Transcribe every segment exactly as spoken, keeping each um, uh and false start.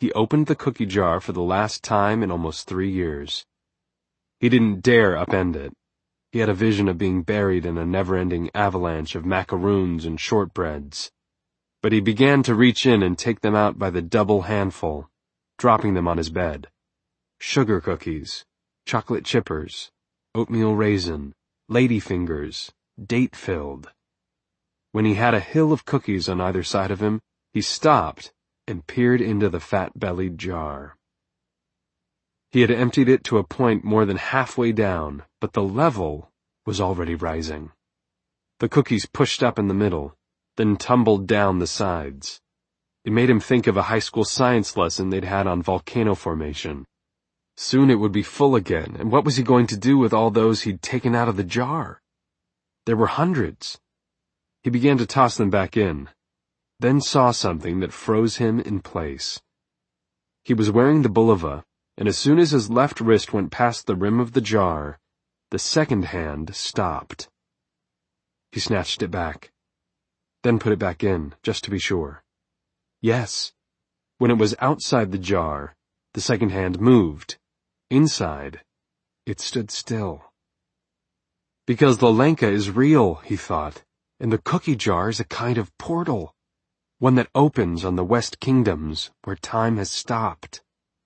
he opened the cookie jar for the last time in almost three years. He didn't dare upend it. He had a vision of being buried in a never-ending avalanche of macaroons and shortbreads. But he began to reach in and take them out by the double handful, dropping them on his bed. Sugar cookies, chocolate chippers, oatmeal raisin, ladyfingers, date-filled. When he had a hill of cookies on either side of him, he stopped and peered into the fat-bellied jar. He had emptied it to a point more than halfway down, but the level was already rising. The cookies pushed up in the middle, then tumbled down the sides. It made him think of a high school science lesson they'd had on volcano formation. Soon it would be full again, and what was he going to do with all those he'd taken out of the jar? There were hundreds. He began to toss them back in, then saw something that froze him in place. He was wearing the bulova, and as soon as his left wrist went past the rim of the jar, the second hand stopped. He snatched it back, then put it back in, just to be sure. Yes, when it was outside the jar, the second hand moved. Inside, it stood still. Because the Lenka is real, he thought, and the cookie jar is a kind of portal, one that opens on the West Kingdoms where time has stopped.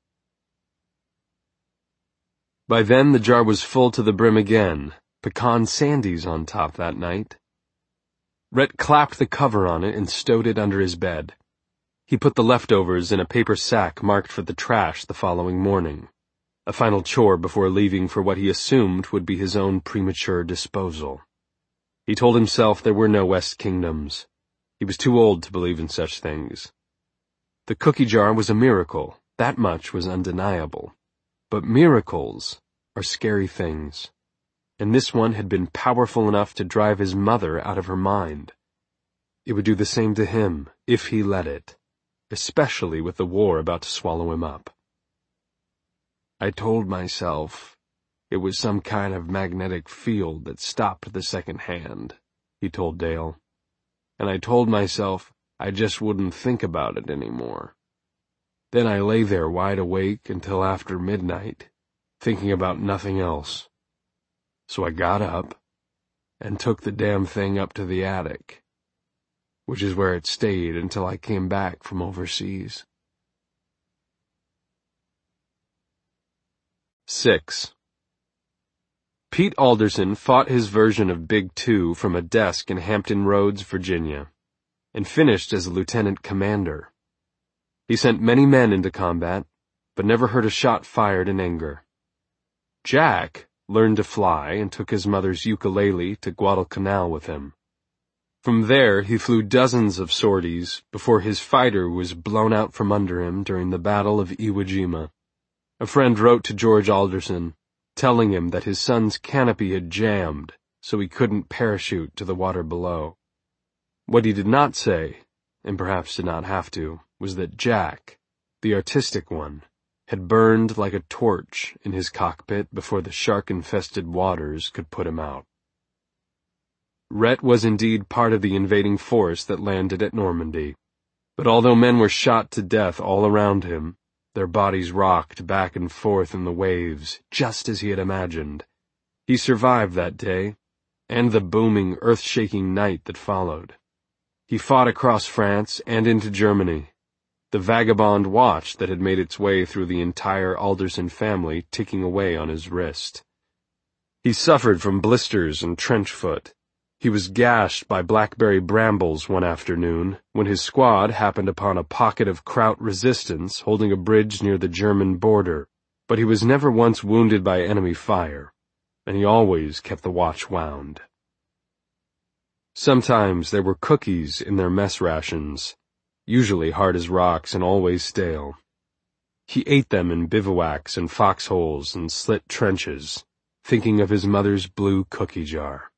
By then the jar was full to the brim again, pecan sandies on top that night. Rhett clapped the cover on it and stowed it under his bed. He put the leftovers in a paper sack marked for the trash the following morning, a final chore before leaving for what he assumed would be his own premature disposal. He told himself there were no West Kingdoms. He was too old to believe in such things. The cookie jar was a miracle, that much was undeniable. But miracles are scary things, and this one had been powerful enough to drive his mother out of her mind. It would do the same to him, if he let it, especially with the war about to swallow him up. I told myself it was some kind of magnetic field that stopped the second hand, he told Dale. And I told myself I just wouldn't think about it anymore. Then I lay there wide awake until after midnight, thinking about nothing else. So I got up and took the damn thing up to the attic, which is where it stayed until I came back from overseas. Six. Pete Alderson fought his version of Big Two from a desk in Hampton Roads, Virginia, and finished as a lieutenant commander. He sent many men into combat, but never heard a shot fired in anger. Jack learned to fly and took his mother's ukulele to Guadalcanal with him. From there he flew dozens of sorties before his fighter was blown out from under him during the Battle of Iwo Jima. A friend wrote to George Alderson, telling him that his son's canopy had jammed, so he couldn't parachute to the water below. What he did not say, and perhaps did not have to, was that Jack, the artistic one, had burned like a torch in his cockpit before the shark-infested waters could put him out. Rhett was indeed part of the invading force that landed at Normandy, but although men were shot to death all around him, their bodies rocked back and forth in the waves, just as he had imagined. He survived that day, and the booming, earth-shaking night that followed. He fought across France and into Germany, the vagabond watch that had made its way through the entire Alderson family ticking away on his wrist. He suffered from blisters and trench foot. He was gashed by blackberry brambles one afternoon when his squad happened upon a pocket of Kraut resistance holding a bridge near the German border, but he was never once wounded by enemy fire, and he always kept the watch wound. Sometimes there were cookies in their mess rations, usually hard as rocks and always stale. He ate them in bivouacs and foxholes and slit trenches, thinking of his mother's blue cookie jar.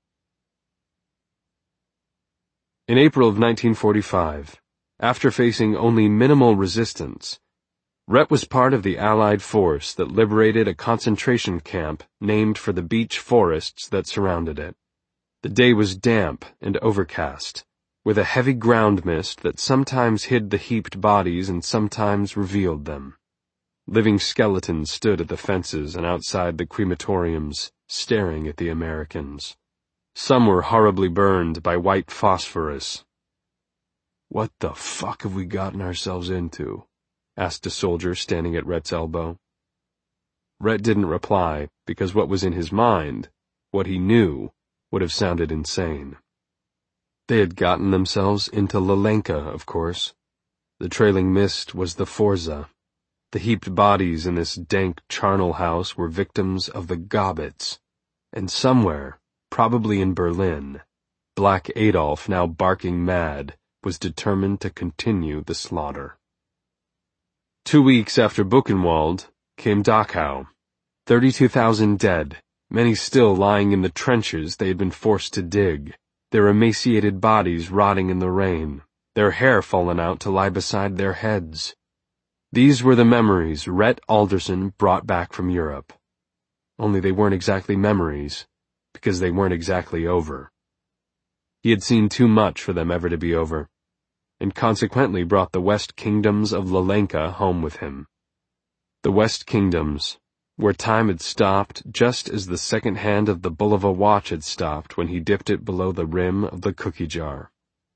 In April of nineteen forty-five, after facing only minimal resistance, Rhett was part of the Allied force that liberated a concentration camp named for the beech forests that surrounded it. The day was damp and overcast, with a heavy ground mist that sometimes hid the heaped bodies and sometimes revealed them. Living skeletons stood at the fences and outside the crematoriums, staring at the Americans. Some were horribly burned by white phosphorus. "What the fuck have we gotten ourselves into?" asked a soldier standing at Rhett's elbow. Rhett didn't reply, because what was in his mind, what he knew, would have sounded insane. They had gotten themselves into Lalenka, of course. The trailing mist was the Forza. The heaped bodies in this dank charnel house were victims of the Gobbets. And somewhere, probably in Berlin, Black Adolf, now barking mad, was determined to continue the slaughter. Two weeks after Buchenwald came Dachau. Thirty-two thousand dead, many still lying in the trenches they had been forced to dig, their emaciated bodies rotting in the rain, their hair fallen out to lie beside their heads. These were the memories Rhett Alderson brought back from Europe. Only they weren't exactly memories, because they weren't exactly over. He had seen too much for them ever to be over, and consequently brought the West Kingdoms of Lalenka home with him. The West Kingdoms, where time had stopped just as the second hand of the Bulova watch had stopped when he dipped it below the rim of the cookie jar.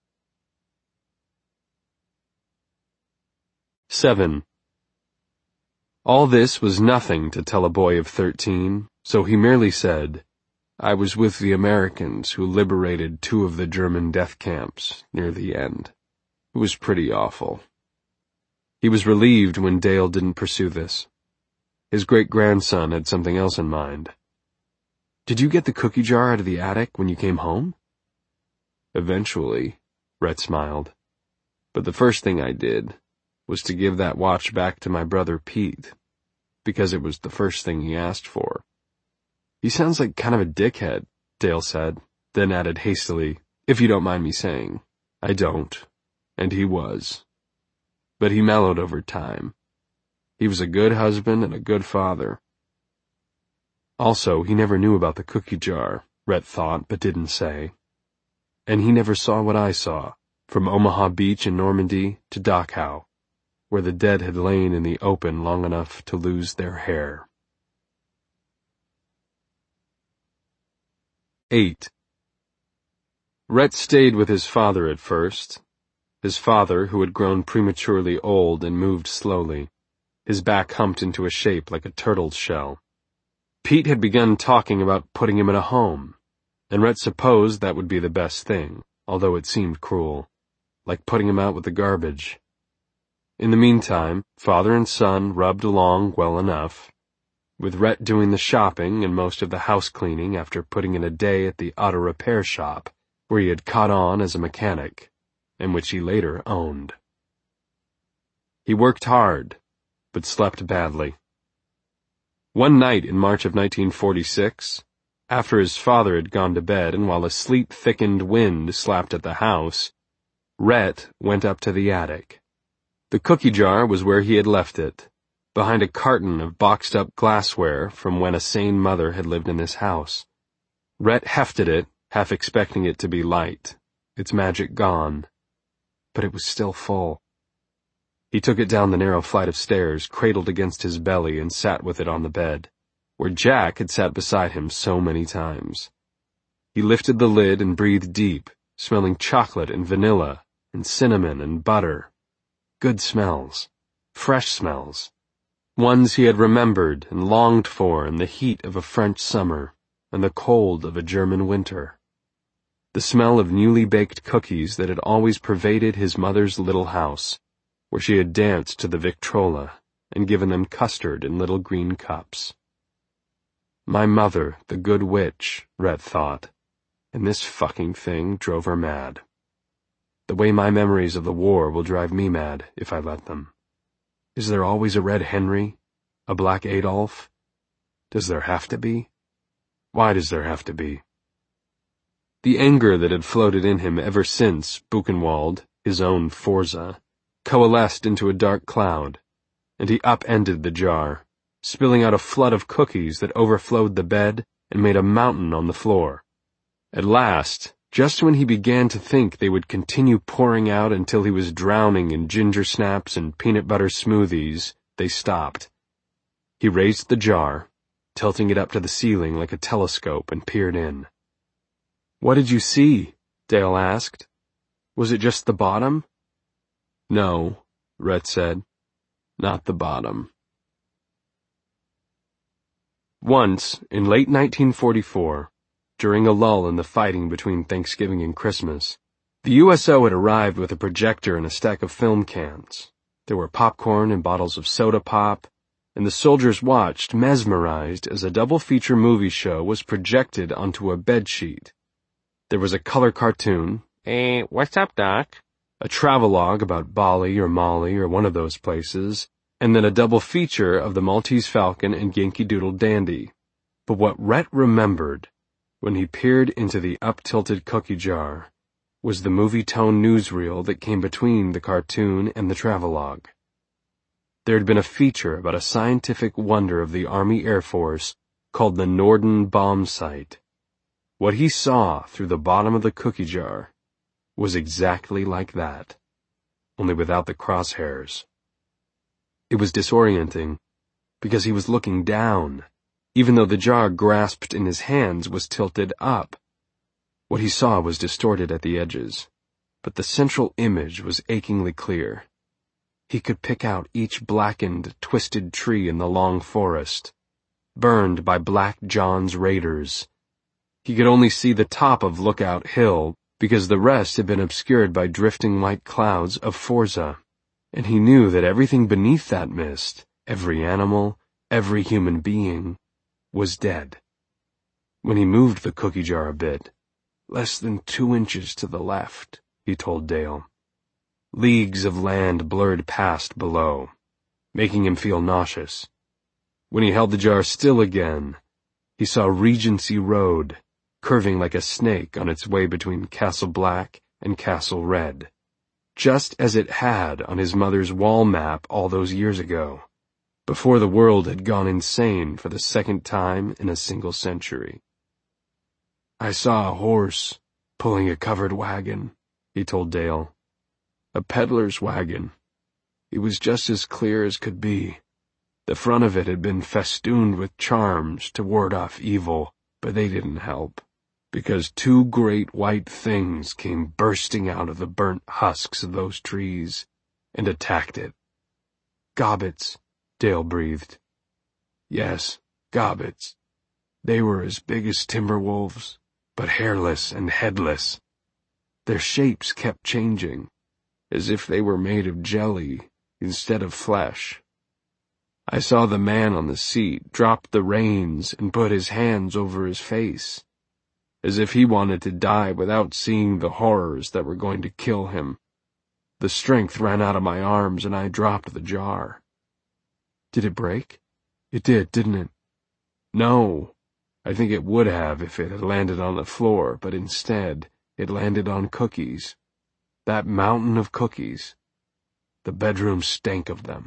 Seven. All this was nothing to tell a boy of thirteen, so he merely said, "I was with the Americans who liberated two of the German death camps near the end. It was pretty awful." He was relieved when Dale didn't pursue this. His great-grandson had something else in mind. "Did you get the cookie jar out of the attic when you came home?" "Eventually," Rhett smiled. "But the first thing I did was to give that watch back to my brother Pete, because it was the first thing he asked for." "He sounds like kind of a dickhead," Dale said, then added hastily, "if you don't mind me saying." "I don't, and he was. But he mellowed over time. He was a good husband and a good father." Also, he never knew about the cookie jar, Rhett thought, but didn't say. And he never saw what I saw, from Omaha Beach in Normandy to Dachau, where the dead had lain in the open long enough to lose their hair. Eight. Rhett stayed with his father at first. His father, who had grown prematurely old and moved slowly, his back humped into a shape like a turtle's shell. Pete had begun talking about putting him in a home, and Rhett supposed that would be the best thing, although it seemed cruel, like putting him out with the garbage. In the meantime, father and son rubbed along well enough, with Rhett doing the shopping and most of the house cleaning after putting in a day at the auto repair shop, where he had caught on as a mechanic, and which he later owned. He worked hard, but slept badly. One night in March of nineteen forty-six, after his father had gone to bed and while a sleet-thickened wind slapped at the house, Rhett went up to the attic. The cookie jar was where he had left it, behind a carton of boxed-up glassware from when a sane mother had lived in this house. Rhett hefted it, half expecting it to be light, its magic gone. But it was still full. He took it down the narrow flight of stairs, cradled against his belly, and sat with it on the bed, where Jack had sat beside him so many times. He lifted the lid and breathed deep, smelling chocolate and vanilla and cinnamon and butter. Good smells. Fresh smells. Ones he had remembered and longed for in the heat of a French summer and the cold of a German winter. The smell of newly baked cookies that had always pervaded his mother's little house, where she had danced to the Victrola and given them custard in little green cups. My mother, the good witch, Rhett thought, and this fucking thing drove her mad. The way my memories of the war will drive me mad if I let them. Is there always a Red Henry? A Black Adolf? Does there have to be? Why does there have to be? The anger that had floated in him ever since Buchenwald, his own Forza, coalesced into a dark cloud, and he upended the jar, spilling out a flood of cookies that overflowed the bed and made a mountain on the floor. At last, Just when he began to think they would continue pouring out until he was drowning in ginger snaps and peanut butter smoothies, they stopped. He raised the jar, tilting it up to the ceiling like a telescope, and peered in. "What did you see?" Dale asked. "Was it just the bottom?" "No," Rhett said. "Not the bottom." Once, in late nineteen forty-four, during a lull in the fighting between Thanksgiving and Christmas, the U S O had arrived with a projector and a stack of film cans. There were popcorn and bottles of soda pop, and the soldiers watched, mesmerized, as a double-feature movie show was projected onto a bedsheet. There was a color cartoon, "Hey, what's up, Doc?" a travelogue about Bali or Mali or one of those places, and then a double feature of the Maltese Falcon and Yankee Doodle Dandy. But what Rhett remembered, when he peered into the up-tilted cookie jar, was the movie-tone newsreel that came between the cartoon and the travelogue. There had been a feature about a scientific wonder of the Army Air Force called the Norden Bomb Sight. What he saw through the bottom of the cookie jar was exactly like that, only without the crosshairs. It was disorienting, because he was looking down, even though the jar grasped in his hands was tilted up. What he saw was distorted at the edges, but the central image was achingly clear. He could pick out each blackened, twisted tree in the long forest, burned by Black John's raiders. He could only see the top of Lookout Hill, because the rest had been obscured by drifting white clouds of Forza. And he knew that everything beneath that mist, every animal, every human being, was dead. When he moved the cookie jar a bit, less than two inches to the left, he told Dale, leagues of land blurred past below, making him feel nauseous. When he held the jar still again, he saw Regency Road, curving like a snake on its way between Castle Black and Castle Red, just as it had on his mother's wall map all those years ago, before the world had gone insane for the second time in a single century. "I saw a horse pulling a covered wagon," he told Dale. "A peddler's wagon. It was just as clear as could be. The front of it had been festooned with charms to ward off evil, but they didn't help, because two great white things came bursting out of the burnt husks of those trees and attacked it." "Gobbets," Dale breathed. "Yes, gobbets. They were as big as timber wolves, but hairless and headless. Their shapes kept changing, as if they were made of jelly instead of flesh. I saw the man on the seat drop the reins and put his hands over his face, as if he wanted to die without seeing the horrors that were going to kill him. The strength ran out of my arms and I dropped the jar." "Did it break?" "It did, didn't it?" "No. I think it would have if it had landed on the floor, but instead it landed on cookies. That mountain of cookies. The bedroom stank of them."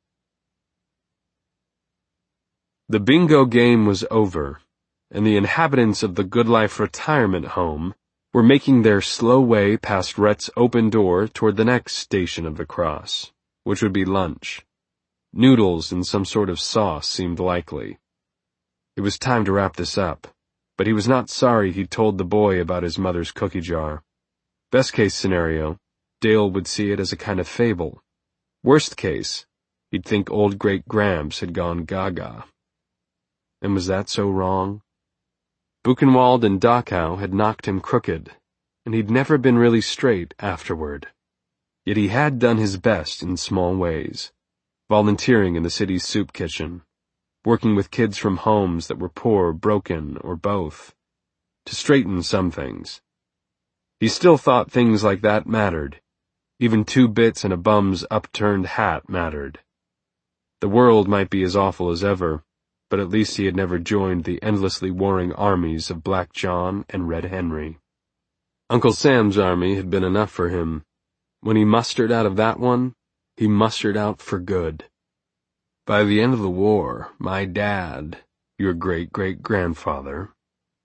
The bingo game was over, and the inhabitants of the Good Life retirement home were making their slow way past Rhett's open door toward the next station of the cross, which would be lunch. Noodles and some sort of sauce seemed likely. It was time to wrap this up, but he was not sorry he'd told the boy about his mother's cookie jar. Best case scenario, Dale would see it as a kind of fable. Worst case, he'd think old Great Gramps had gone gaga. And was that so wrong? Buchenwald and Dachau had knocked him crooked, and he'd never been really straight afterward. Yet he had done his best in small ways, volunteering in the city's soup kitchen, working with kids from homes that were poor, broken, or both, to straighten some things. He still thought things like that mattered. Even two bits and a bum's upturned hat mattered. The world might be as awful as ever, but at least he had never joined the endlessly warring armies of Black John and Red Henry. Uncle Sam's army had been enough for him. When he mustered out of that one, he mustered out for good. By the end of the war, my dad, your great-great-grandfather,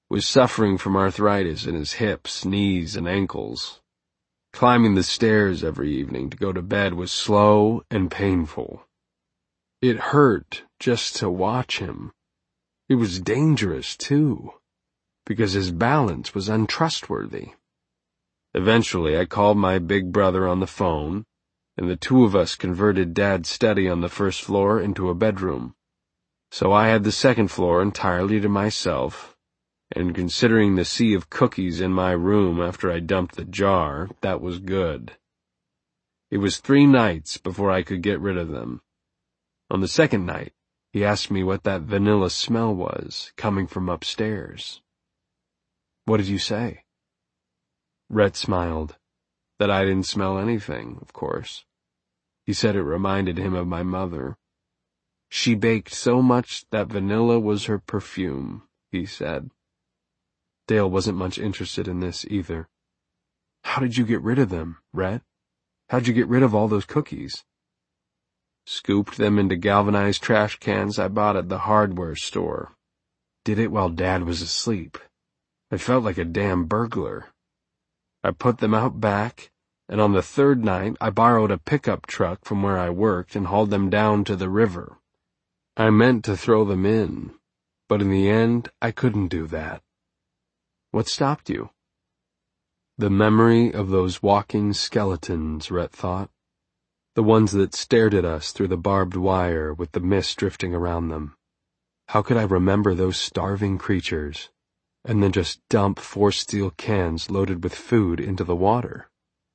was suffering from arthritis in his hips, knees, and ankles. Climbing the stairs every evening to go to bed was slow and painful. It hurt just to watch him. It was dangerous, too, because his balance was untrustworthy. Eventually, I called my big brother on the phone, and the two of us converted Dad's study on the first floor into a bedroom. So I had the second floor entirely to myself, and considering the sea of cookies in my room after I dumped the jar, that was good. It was three nights before I could get rid of them. On the second night, he asked me what that vanilla smell was, coming from upstairs. What did you say? Rhett smiled. That I didn't smell anything, of course. He said it reminded him of my mother. She baked so much that vanilla was her perfume, he said. Dale wasn't much interested in this either. How did you get rid of them, Rhett? How'd you get rid of all those cookies? Scooped them into galvanized trash cans I bought at the hardware store. Did it while Dad was asleep. I felt like a damn burglar. I put them out back, and on the third night I borrowed a pickup truck from where I worked and hauled them down to the river. I meant to throw them in, but in the end I couldn't do that. What stopped you? The memory of those walking skeletons, Rhett thought. The ones that stared at us through the barbed wire with the mist drifting around them. How could I remember those starving creatures, and then just dump four steel cans loaded with food into the water?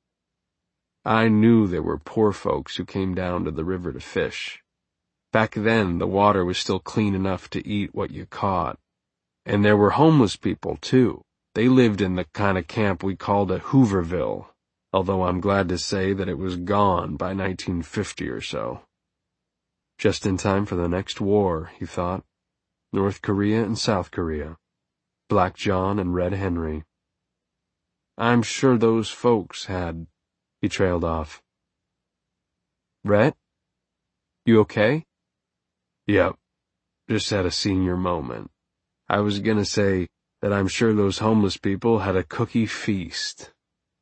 I knew there were poor folks who came down to the river to fish. Back then, the water was still clean enough to eat what you caught. And there were homeless people, too. They lived in the kind of camp we called a Hooverville, although I'm glad to say that it was gone by nineteen fifty or so. Just in time for the next war, he thought. North Korea and South Korea. Black John and Red Henry. I'm sure those folks had... He trailed off. Rhett? You okay? Yep. Just had a senior moment. I was gonna say that I'm sure those homeless people had a cookie feast.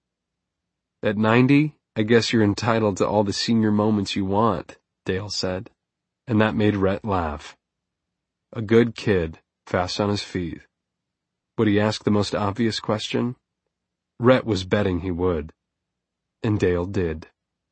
At ninety, I guess you're entitled to all the senior moments you want, Dale said, and that made Rhett laugh. A good kid, fast on his feet. Would he ask the most obvious question? Rhett was betting he would. And Dale did.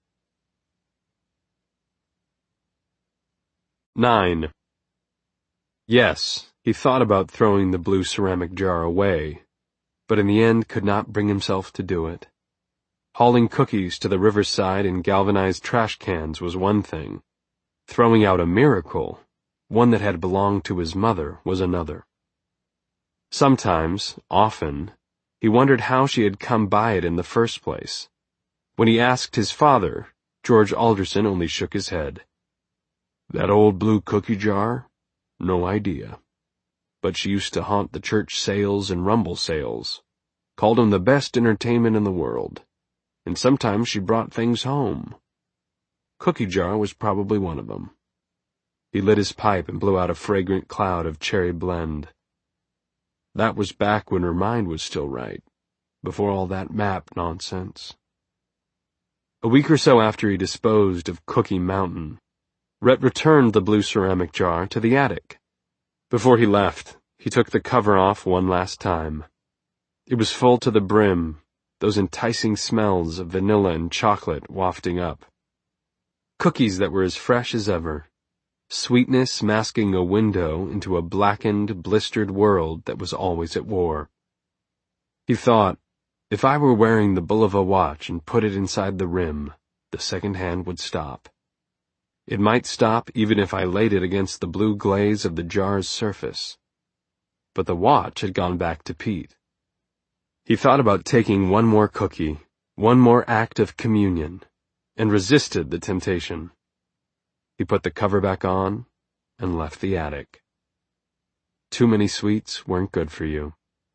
Nine. Yes, he thought about throwing the blue ceramic jar away, but in the end could not bring himself to do it. Hauling cookies to the riverside in galvanized trash cans was one thing. Throwing out a miracle, one that had belonged to his mother, was another. Sometimes, often, he wondered how she had come by it in the first place. When he asked his father, George Alderson only shook his head. That old blue cookie jar? No idea. But she used to haunt the church sales and rumble sales, called 'em the best entertainment in the world, and sometimes she brought things home. Cookie jar was probably one of them. He lit his pipe and blew out a fragrant cloud of cherry blend. That was back when her mind was still right, before all that map nonsense. A week or so after he disposed of Cookie Mountain, Rhett returned the blue ceramic jar to the attic. Before he left, he took the cover off one last time. It was full to the brim, those enticing smells of vanilla and chocolate wafting up. Cookies that were as fresh as ever. Sweetness masking a window into a blackened, blistered world that was always at war. He thought, if I were wearing the Bulova watch and put it inside the rim, the second hand would stop. It might stop even if I laid it against the blue glaze of the jar's surface. But the watch had gone back to Pete. He thought about taking one more cookie, one more act of communion, and resisted the temptation. He put the cover back on and left the attic. Too many sweets weren't good for you.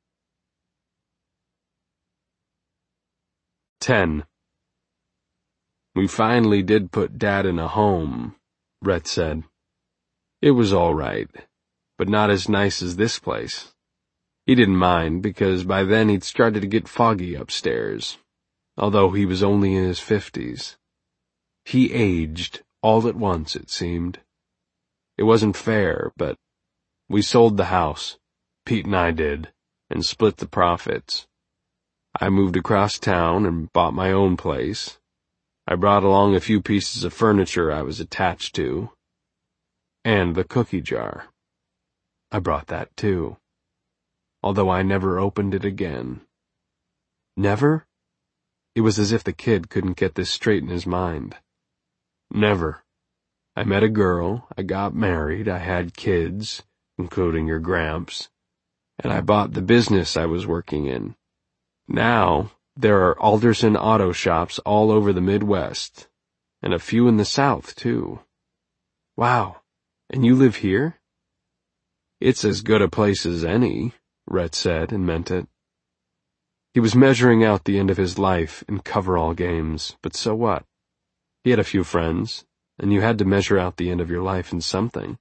Ten. We finally did put Dad in a home, Rhett said. It was all right, but not as nice as this place. He didn't mind because by then he'd started to get foggy upstairs, although he was only in his fifties. He aged all at once, it seemed. It wasn't fair, but we sold the house, Pete and I did, and split the profits. I moved across town and bought my own place. I brought along a few pieces of furniture I was attached to, and the cookie jar. I brought that too, although I never opened it again. Never? It was as if the kid couldn't get this straight in his mind. Never. I met a girl, I got married, I had kids, including your Gramps, and I bought the business I was working in. Now, there are Alderson auto shops all over the Midwest, and a few in the South, too. Wow, and you live here? It's as good a place as any, Rhett said, and meant it. He was measuring out the end of his life in coverall games, but so what? He had a few friends, and you had to measure out the end of your life in something.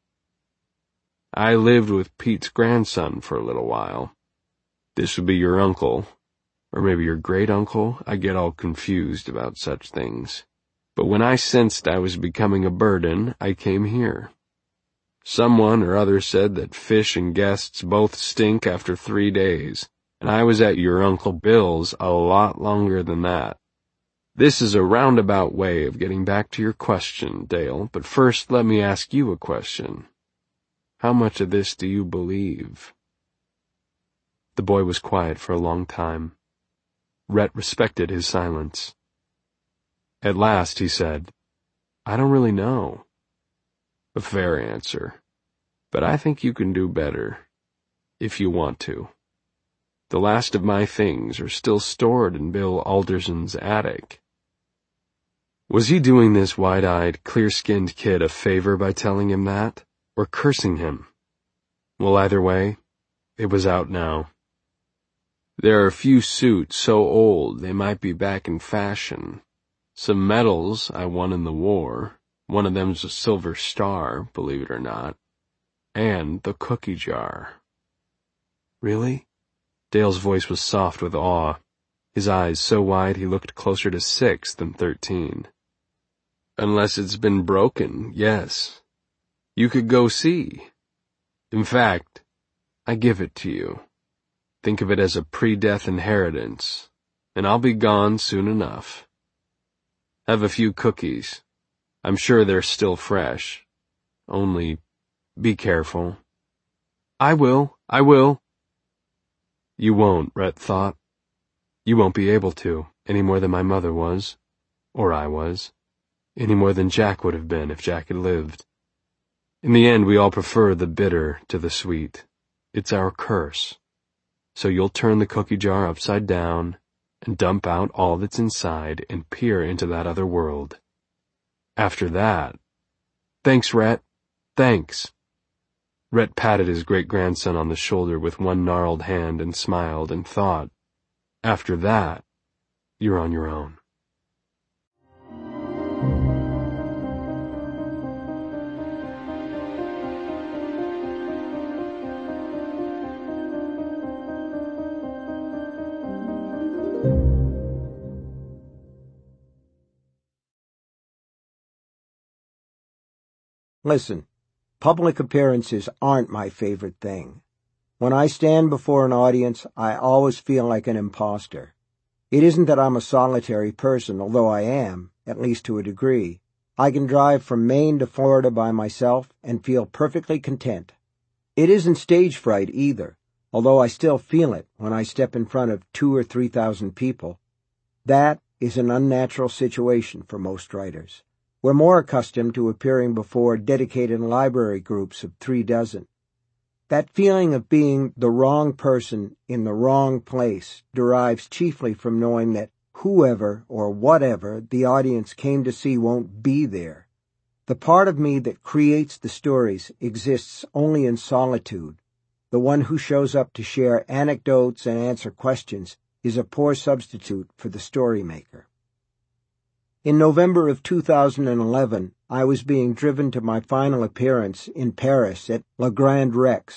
I lived with Pete's grandson for a little while. This would be your uncle, or maybe your great-uncle. I get all confused about such things. But when I sensed I was becoming a burden, I came here. Someone or other said that fish and guests both stink after three days, and I was at your Uncle Bill's a lot longer than that. This is a roundabout way of getting back to your question, Dale, but first let me ask you a question. How much of this do you believe? The boy was quiet for a long time. Rhett respected his silence. At last he said, I don't really know. A fair answer, but I think you can do better, if you want to. The last of my things are still stored in Bill Alderson's attic. Was he doing this wide-eyed, clear-skinned kid a favor by telling him that, or cursing him? Well, either way, it was out now. There are a few suits so old they might be back in fashion. Some medals I won in the war. One of them's a Silver Star, believe it or not. And the cookie jar. Really? Dale's voice was soft with awe, his eyes so wide he looked closer to six than thirteen. Unless it's been broken, yes. You could go see. In fact, I give it to you. Think of it as a pre-death inheritance, and I'll be gone soon enough. Have a few cookies. I'm sure they're still fresh. Only, be careful. I will, I will. You won't, Rhett thought. You won't be able to, any more than my mother was, or I was, any more than Jack would have been if Jack had lived. In the end, we all prefer the bitter to the sweet. It's our curse. So you'll turn the cookie jar upside down and dump out all that's inside and peer into that other world. After that, thanks, Rhett, thanks. Rhett patted his great-grandson on the shoulder with one gnarled hand and smiled and thought, after that, you're on your own. Listen, public appearances aren't my favorite thing. When I stand before an audience, I always feel like an imposter. It isn't that I'm a solitary person, although I am, at least to a degree. I can drive from Maine to Florida by myself and feel perfectly content. It isn't stage fright either, although I still feel it when I step in front of two or three thousand people. That is an unnatural situation for most writers. We're more accustomed to appearing before dedicated library groups of three dozen. That feeling of being the wrong person in the wrong place derives chiefly from knowing that whoever or whatever the audience came to see won't be there. The part of me that creates the stories exists only in solitude. The one who shows up to share anecdotes and answer questions is a poor substitute for the story maker. In November of two thousand eleven, I was being driven to my final appearance in Paris at Le Grand Rex.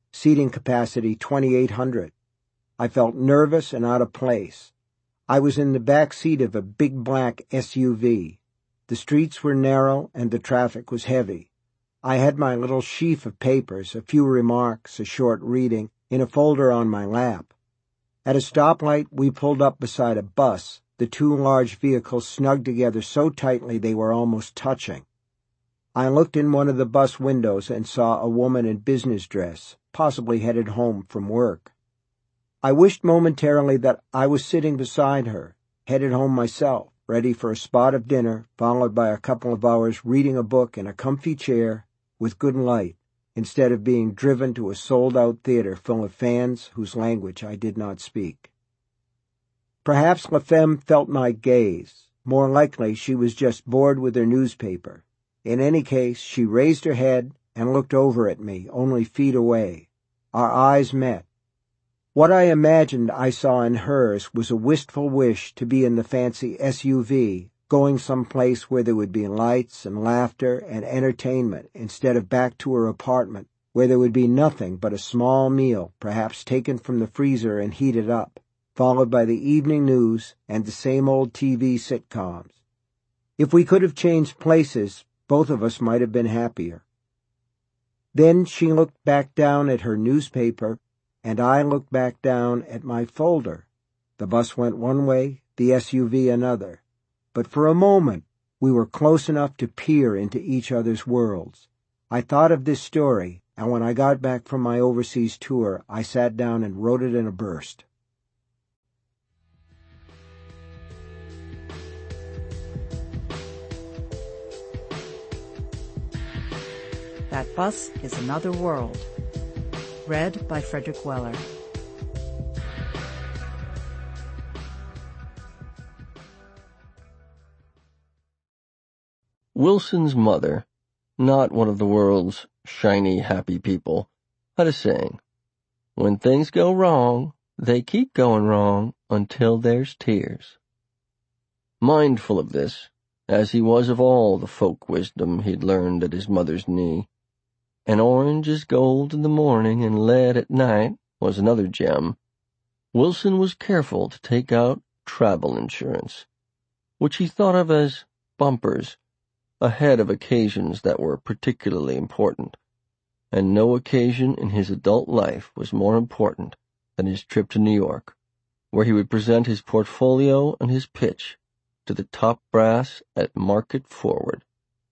seating capacity twenty-eight hundred. I felt nervous and out of place. I was in the back seat of a big black S U V. The streets were narrow and the traffic was heavy. I had my little sheaf of papers, a few remarks, a short reading, in a folder on my lap. At a stoplight, we pulled up beside a bus, the two large vehicles snug together so tightly they were almost touching. I looked in one of the bus windows and saw a woman in business dress, possibly headed home from work. I wished momentarily that I was sitting beside her, headed home myself, ready for a spot of dinner, followed by a couple of hours reading a book in a comfy chair with good light, instead of being driven to a sold-out theater full of fans whose language I did not speak. Perhaps La Femme felt my gaze. More likely she was just bored with her newspaper. In any case, she raised her head and looked over at me, only feet away. Our eyes met. What I imagined I saw in hers was a wistful wish to be in the fancy S U V, going someplace where there would be lights and laughter and entertainment instead of back to her apartment where there would be nothing but a small meal, perhaps taken from the freezer and heated up, followed by the evening news and the same old T V sitcoms. If we could have changed places, both of us might have been happier. Then she looked back down at her newspaper, and I looked back down at my folder. The bus went one way, the S U V another. But for a moment, we were close enough to peer into each other's worlds. I thought of this story, and when I got back from my overseas tour, I sat down and wrote it in a burst. That Bus is Another World. Read by Frederick Weller. Wilson's mother, not one of the world's shiny, happy people, had a saying, "When things go wrong, they keep going wrong until there's tears." Mindful of this, as he was of all the folk wisdom he'd learned at his mother's knee, "An orange is gold in the morning and lead at night" was another gem, Wilson was careful to take out travel insurance, which he thought of as bumpers, ahead of occasions that were particularly important, and no occasion in his adult life was more important than his trip to New York, where he would present his portfolio and his pitch to the top brass at Market Forward.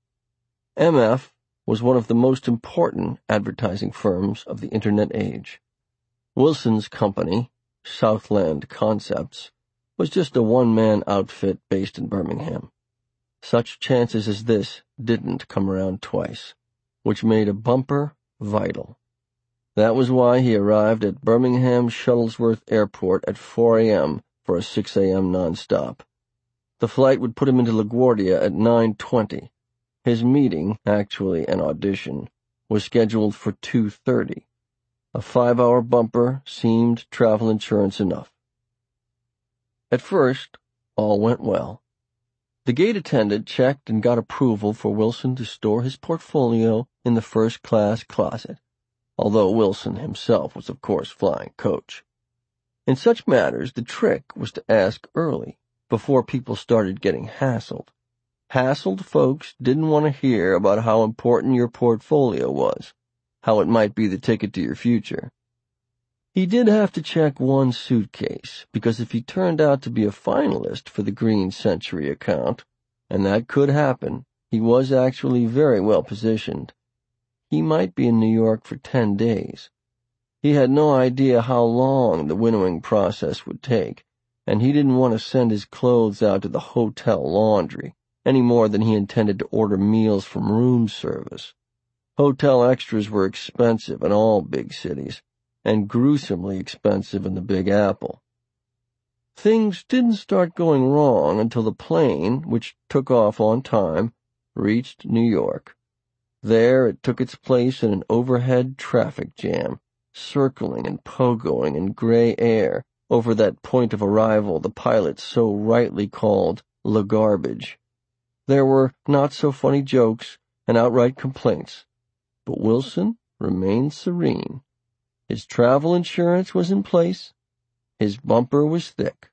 M F was one of the most important advertising firms of the Internet age. Wilson's company, Southland Concepts, was just a one-man outfit based in Birmingham. Such chances as this didn't come around twice, which made a bumper vital. That was why he arrived at Birmingham Shuttlesworth Airport at four a.m. for a six a.m. nonstop. The flight would put him into LaGuardia at nine twenty. His meeting, actually an audition, was scheduled for two thirty. A five-hour bumper seemed travel insurance enough. At first, all went well. The gate attendant checked and got approval for Wilson to store his portfolio in the first-class closet, although Wilson himself was of course flying coach. In such matters, the trick was to ask early, before people started getting hassled. Hassled folks didn't want to hear about how important your portfolio was, how it might be the ticket to your future. He did have to check one suitcase, because if he turned out to be a finalist for the Green Century account, and that could happen, he was actually very well positioned. He might be in New York for ten days. He had no idea how long the winnowing process would take, and he didn't want to send his clothes out to the hotel laundry, any more than he intended to order meals from room service. Hotel extras were expensive in all big cities, and gruesomely expensive in the Big Apple. Things didn't start going wrong until the plane, which took off on time, reached New York. There it took its place in an overhead traffic jam, circling and pogoing in gray air over that point of arrival the pilot so rightly called La Garbage. There were not-so-funny jokes and outright complaints, but Wilson remained serene. His travel insurance was in place. His bumper was thick.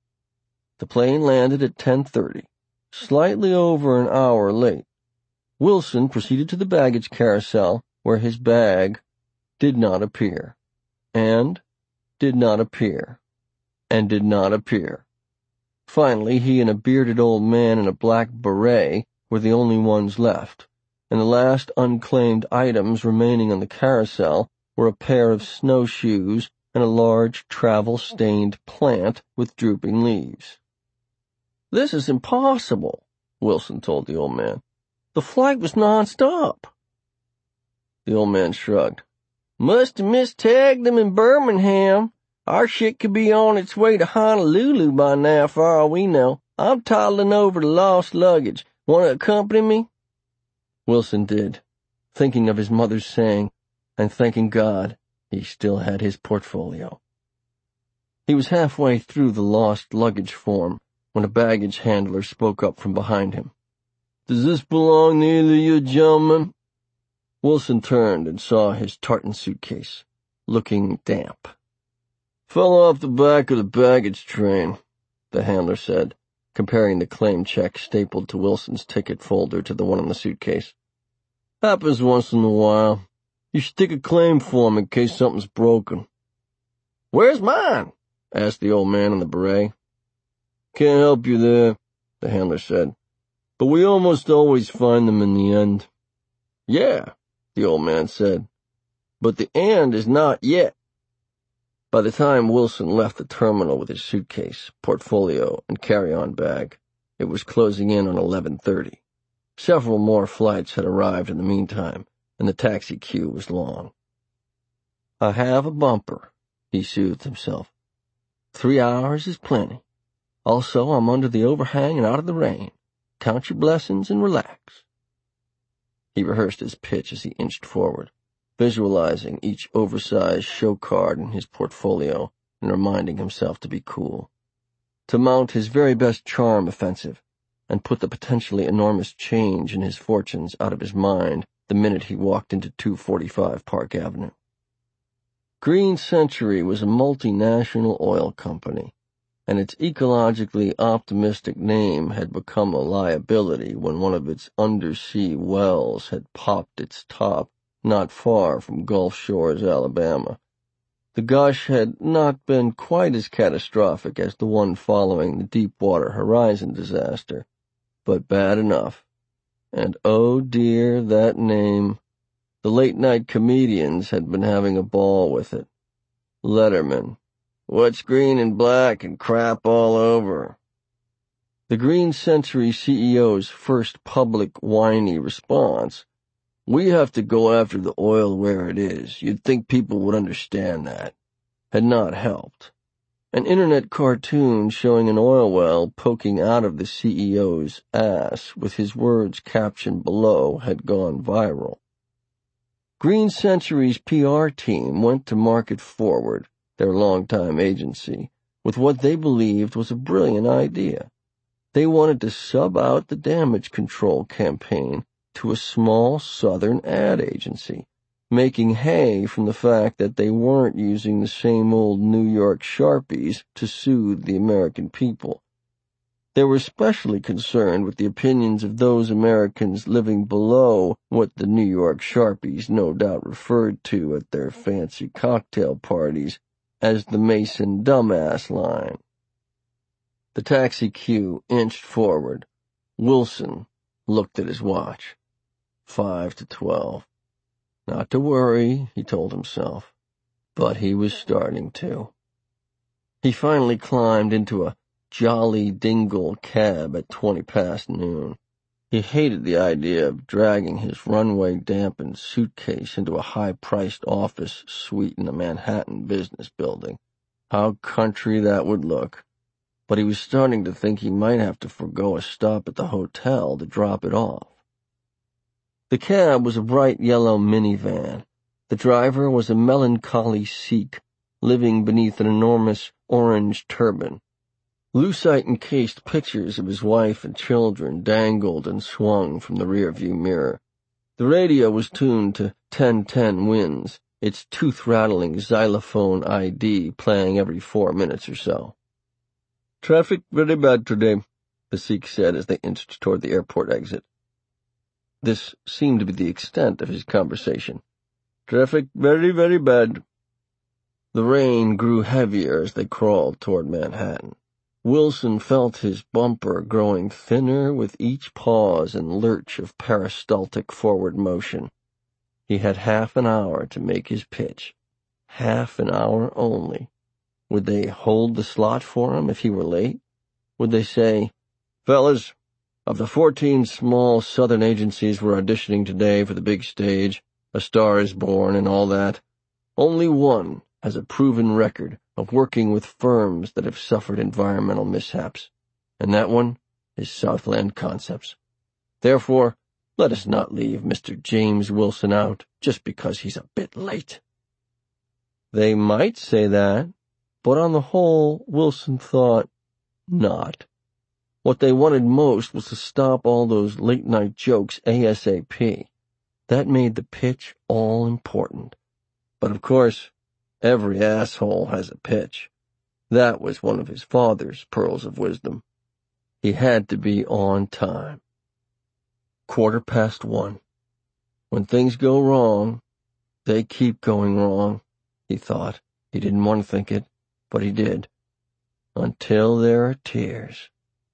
The plane landed at ten thirty, slightly over an hour late. Wilson proceeded to the baggage carousel, where his bag did not appear, and did not appear, and did not appear. Finally, he and a bearded old man in a black beret were the only ones left, and the last unclaimed items remaining on the carousel were a pair of snowshoes and a large travel-stained plant with drooping leaves. "This is impossible," Wilson told the old man. "The flight was non-stop." The old man shrugged. "Must have mistagged them in Birmingham. Our ship could be on its way to Honolulu by now, for all we know. I'm toddling over to lost luggage. Want to accompany me?" Wilson did, thinking of his mother's saying, and thanking God he still had his portfolio. He was halfway through the lost luggage form when a baggage handler spoke up from behind him. "Does this belong to either of you gentlemen?" Wilson turned and saw his tartan suitcase, looking damp. "Fell off the back of the baggage train," the handler said, comparing the claim check stapled to Wilson's ticket folder to the one in the suitcase. "Happens once in a while. You stick a claim form in case something's broken." "Where's mine?" asked the old man in the beret. "Can't help you there," the handler said, "but we almost always find them in the end." "Yeah," the old man said, "but the end is not yet." By the time Wilson left the terminal with his suitcase, portfolio, and carry-on bag, it was closing in on eleven thirty. Several more flights had arrived in the meantime, and the taxi queue was long. "I have a bumper," he soothed himself. "Three hours is plenty. Also, I'm under the overhang and out of the rain. Count your blessings and relax." He rehearsed his pitch as he inched forward, visualizing each oversized show card in his portfolio and reminding himself to be cool, to mount his very best charm offensive, and put the potentially enormous change in his fortunes out of his mind the minute he walked into two forty-five Park Avenue. Green Century was a multinational oil company, and its ecologically optimistic name had become a liability when one of its undersea wells had popped its top not far from Gulf Shores, Alabama. The gush had not been quite as catastrophic as the one following the Deepwater Horizon disaster, but bad enough. And oh dear, that name. The late-night comedians had been having a ball with it. Letterman. What's green and black and crap all over? The Green Century C E O's first public whiny response, "We have to go after the oil where it is. You'd think people would understand that," had not helped. An internet cartoon showing an oil well poking out of the C E O's ass with his words captioned below had gone viral. Green Century's P R team went to Market Forward, their longtime agency, with what they believed was a brilliant idea. They wanted to sub out the damage control campaign to a small southern ad agency, making hay from the fact that they weren't using the same old New York Sharpies to soothe the American people. They were especially concerned with the opinions of those Americans living below what the New York Sharpies no doubt referred to at their fancy cocktail parties as the Mason dumbass line. The taxi queue inched forward. Wilson looked at his watch. Five to twelve. Not to worry, he told himself, but he was starting to. He finally climbed into a Jolly Dingle cab at twenty past noon. He hated the idea of dragging his runway-dampened suitcase into a high-priced office suite in a Manhattan business building. How country that would look. But he was starting to think he might have to forgo a stop at the hotel to drop it off. The cab was a bright yellow minivan. The driver was a melancholy Sikh living beneath an enormous orange turban. Lucite-encased pictures of his wife and children dangled and swung from the rearview mirror. The radio was tuned to ten ten winds, its tooth-rattling xylophone I D playing every four minutes or so. "Traffic very bad today," the Sikh said as they inched toward the airport exit. This seemed to be the extent of his conversation. "Traffic very, very bad." The rain grew heavier as they crawled toward Manhattan. Wilson felt his bumper growing thinner with each pause and lurch of peristaltic forward motion. He had half an hour to make his pitch. Half an hour only. Would they hold the slot for him if he were late? Would they say, "Fellas, of the fourteen small southern agencies we're auditioning today for the big stage, A Star is Born and all that, only one has a proven record of working with firms that have suffered environmental mishaps, and that one is Southland Concepts. Therefore, let us not leave Mister James Wilson out just because he's a bit late." They might say that, but on the whole, Wilson thought not. What they wanted most was to stop all those late-night jokes ASAP. That made the pitch all important. But of course, every asshole has a pitch. That was one of his father's pearls of wisdom. He had to be on time. Quarter past one. When things go wrong, they keep going wrong, he thought. He didn't want to think it, but he did. Until there are tears.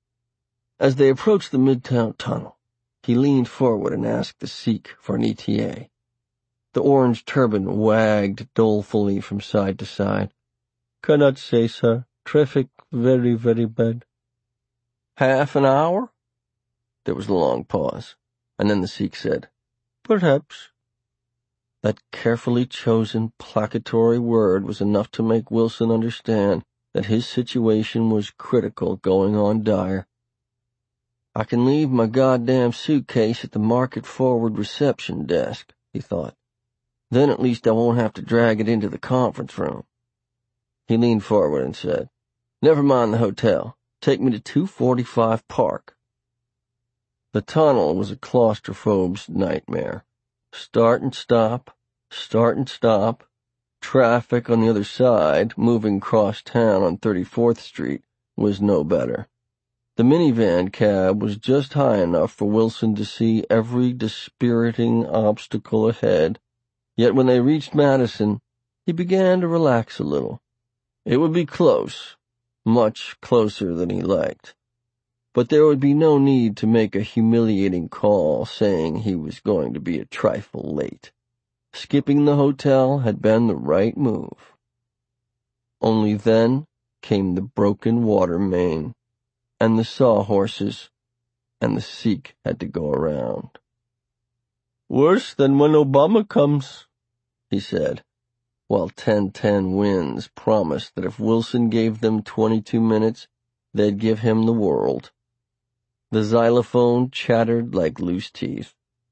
As they approached the Midtown Tunnel, he leaned forward and asked the Sikh for an E T A. The orange turban wagged dolefully from side to side. "Cannot say, sir. Traffic very, very bad." "Half an hour?" There was a long pause, and then the Sikh said, "Perhaps." That carefully chosen placatory word was enough to make Wilson understand that his situation was critical, going on dire. "I can leave my goddamn suitcase at the Market Forward reception desk," he thought. "Then at least I won't have to drag it into the conference room." He leaned forward and said, "Never mind the hotel. Take me to two forty-five Park." The tunnel was a claustrophobe's nightmare. Start and stop, start and stop. Traffic on the other side, moving cross town on thirty-fourth Street, was no better. The minivan cab was just high enough for Wilson to see every dispiriting obstacle ahead, yet when they reached Madison, he began to relax a little. It would be close, much closer than he liked, but there would be no need to make a humiliating call saying he was going to be a trifle late. Skipping the hotel had been the right move. Only then came the broken water main, and the sawhorses, and the Sikh had to go around. "Worse than when Obama comes," he said, while ten ten winds promised that if Wilson gave them twenty-two minutes, they'd give him the world. The xylophone chattered like loose teeth.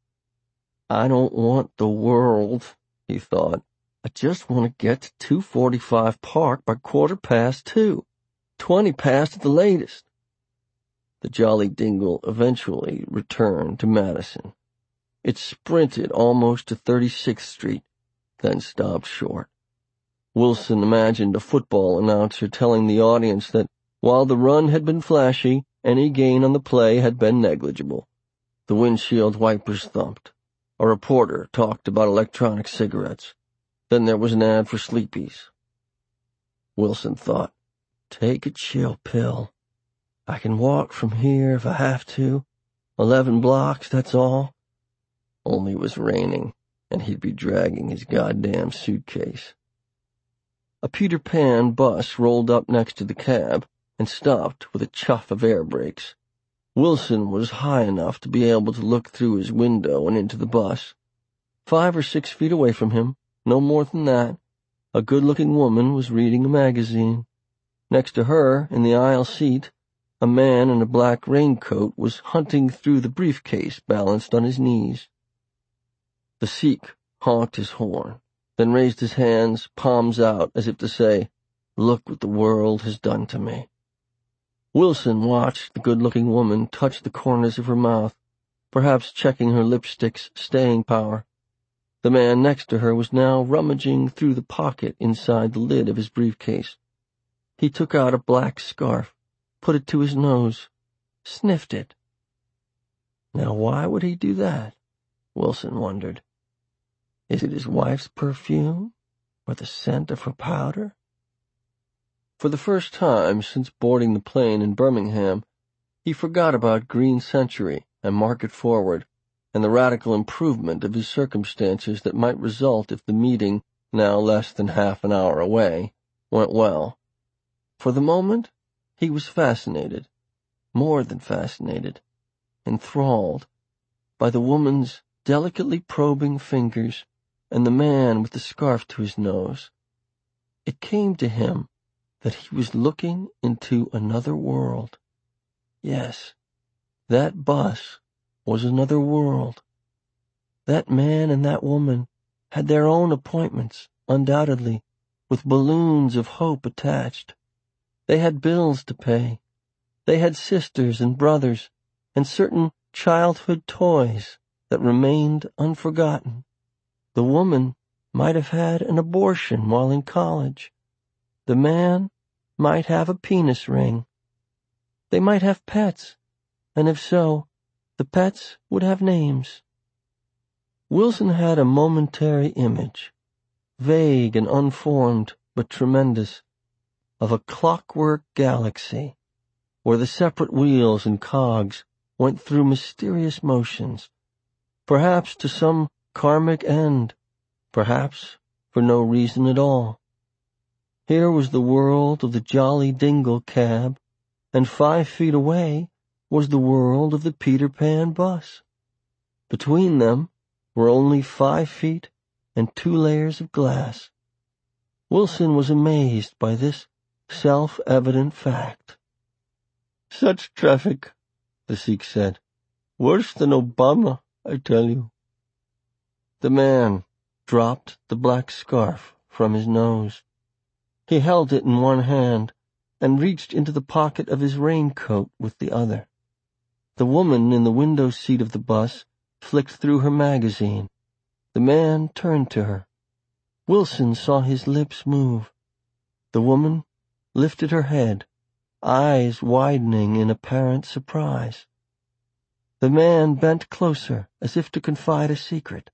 "I don't want the world," he thought. "I just want to get to two forty-five Park by quarter past two. Twenty past at the latest." The Jolly Dingle eventually returned to Madison. It sprinted almost to thirty-sixth Street, then stopped short. Wilson imagined a football announcer telling the audience that while the run had been flashy, any gain on the play had been negligible. The windshield wipers thumped. A reporter talked about electronic cigarettes. Then there was an ad for Sleepy's. Wilson thought, "Take a chill pill. I can walk from here if I have to. Eleven blocks, that's all." Only it was raining, and he'd be dragging his goddamn suitcase. A Peter Pan bus rolled up next to the cab and stopped with a chuff of air brakes. Wilson was high enough to be able to look through his window and into the bus. Five or six feet away from him, no more than that, a good-looking woman was reading a magazine. Next to her, in the aisle seat, a man in a black raincoat was hunting through the briefcase balanced on his knees. The Sikh honked his horn, then raised his hands, palms out, as if to say, "Look what the world has done to me." Wilson watched the good-looking woman touch the corners of her mouth, perhaps checking her lipstick's staying power. The man next to her was now rummaging through the pocket inside the lid of his briefcase. He took out a black scarf, put it to his nose, sniffed it. Now why would he do that? Wilson wondered. Is it his wife's perfume, or the scent of her powder? For the first time since boarding the plane in Birmingham, he forgot about Green Century and Market Forward, and the radical improvement of his circumstances that might result if the meeting, now less than half an hour away, went well. For the moment, he was fascinated, more than fascinated, enthralled, by the woman's delicately probing fingers and the man with the scarf to his nose. It came to him that he was looking into another world. Yes, that bus was another world. That man and that woman had their own appointments, undoubtedly, with balloons of hope attached. They had bills to pay. They had sisters and brothers, and certain childhood toys that remained unforgotten. The woman might have had an abortion while in college. The man might have a penis ring. They might have pets, and if so, the pets would have names. Wilson had a momentary image, vague and unformed but tremendous, of a clockwork galaxy, where the separate wheels and cogs went through mysterious motions, perhaps to some karmic end, perhaps for no reason at all. Here was the world of the Jolly Dingle cab, and five feet away was the world of the Peter Pan bus. Between them were only five feet and two layers of glass. Wilson was amazed by this self-evident fact. Such traffic, the Sikh said. Worse than Obama, I tell you. The man dropped the black scarf from his nose. He held it in one hand and reached into the pocket of his raincoat with the other. The woman in the window seat of the bus flicked through her magazine. The man turned to her. Wilson saw his lips move. The woman lifted her head, eyes widening in apparent surprise. The man bent closer, as if to confide a secret.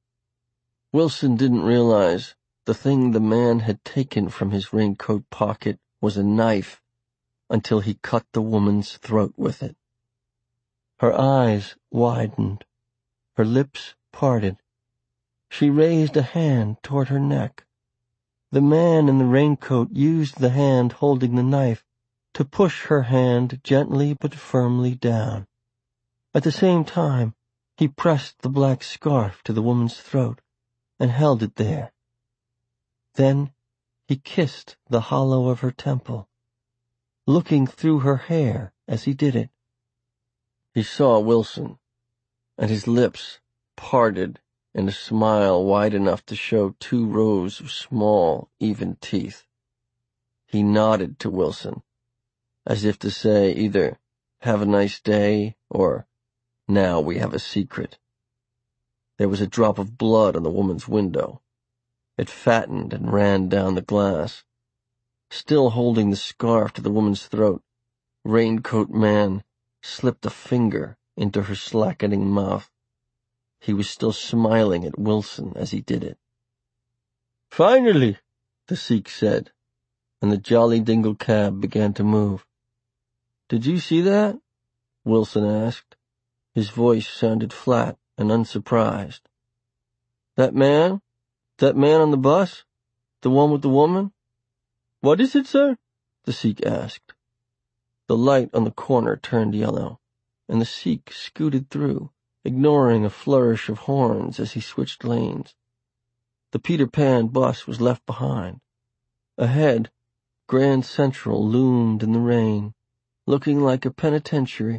Wilson didn't realize the thing the man had taken from his raincoat pocket was a knife until he cut the woman's throat with it. Her eyes widened. Her lips parted. She raised a hand toward her neck. The man in the raincoat used the hand holding the knife to push her hand gently but firmly down. At the same time, he pressed the black scarf to the woman's throat and held it there. Then he kissed the hollow of her temple, looking through her hair as he did it. He saw Wilson, and his lips parted in a smile wide enough to show two rows of small, even teeth. He nodded to Wilson, as if to say either, have a nice day, or, now we have a secret. There was a drop of blood on the woman's window. It fattened and ran down the glass. Still holding the scarf to the woman's throat, Raincoat Man slipped a finger into her slackening mouth. He was still smiling at Wilson as he did it. Finally, the Sikh said, and the Jolly Dingle cab began to move. Did you see that? Wilson asked. His voice sounded flat and unsurprised. That man? That man on the bus? The one with the woman? What is it, sir? The Sikh asked. The light on the corner turned yellow, and the Sikh scooted through, ignoring a flourish of horns as he switched lanes. The Peter Pan bus was left behind. Ahead, Grand Central loomed in the rain, looking like a penitentiary.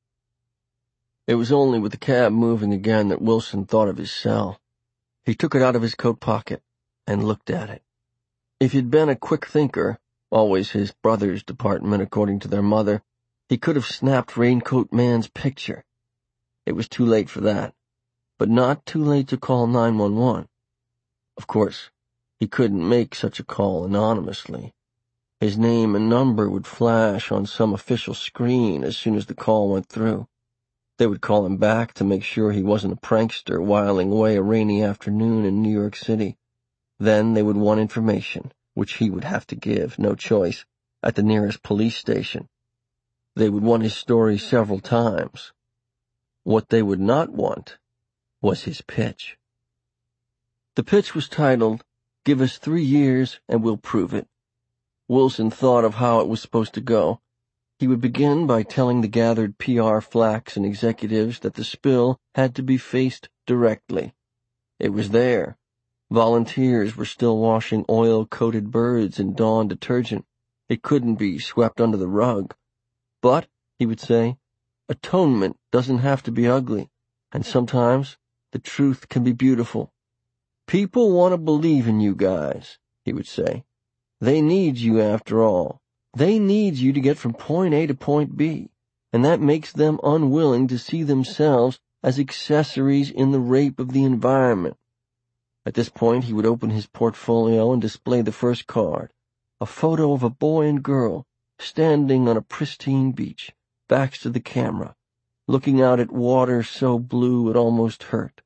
It was only with the cab moving again that Wilson thought of his cell. He took it out of his coat pocket and looked at it. If he'd been a quick thinker, always his brother's department according to their mother, he could have snapped Raincoat Man's picture. It was too late for that. but not too late to call nine one one. Of course, he couldn't make such a call anonymously. His name and number would flash on some official screen as soon as the call went through. They would call him back to make sure he wasn't a prankster whiling away a rainy afternoon in New York City. Then they would want information, which he would have to give, no choice, at the nearest police station. They would want his story several times. What they would not want was his pitch. The pitch was titled, "Give us three years and we'll prove it." Wilson thought of how it was supposed to go. He would begin by telling the gathered P R flacks and executives that the spill had to be faced directly. It was there. Volunteers were still washing oil-coated birds in Dawn detergent. It couldn't be swept under the rug. But, he would say, atonement doesn't have to be ugly, and sometimes the truth can be beautiful. People want to believe in you guys, he would say. They need you after all. They need you to get from point A to point B, and that makes them unwilling to see themselves as accessories in the rape of the environment. At this point, he would open his portfolio and display the first card, a photo of a boy and girl standing on a pristine beach, backs to the camera, looking out at water so blue it almost hurt.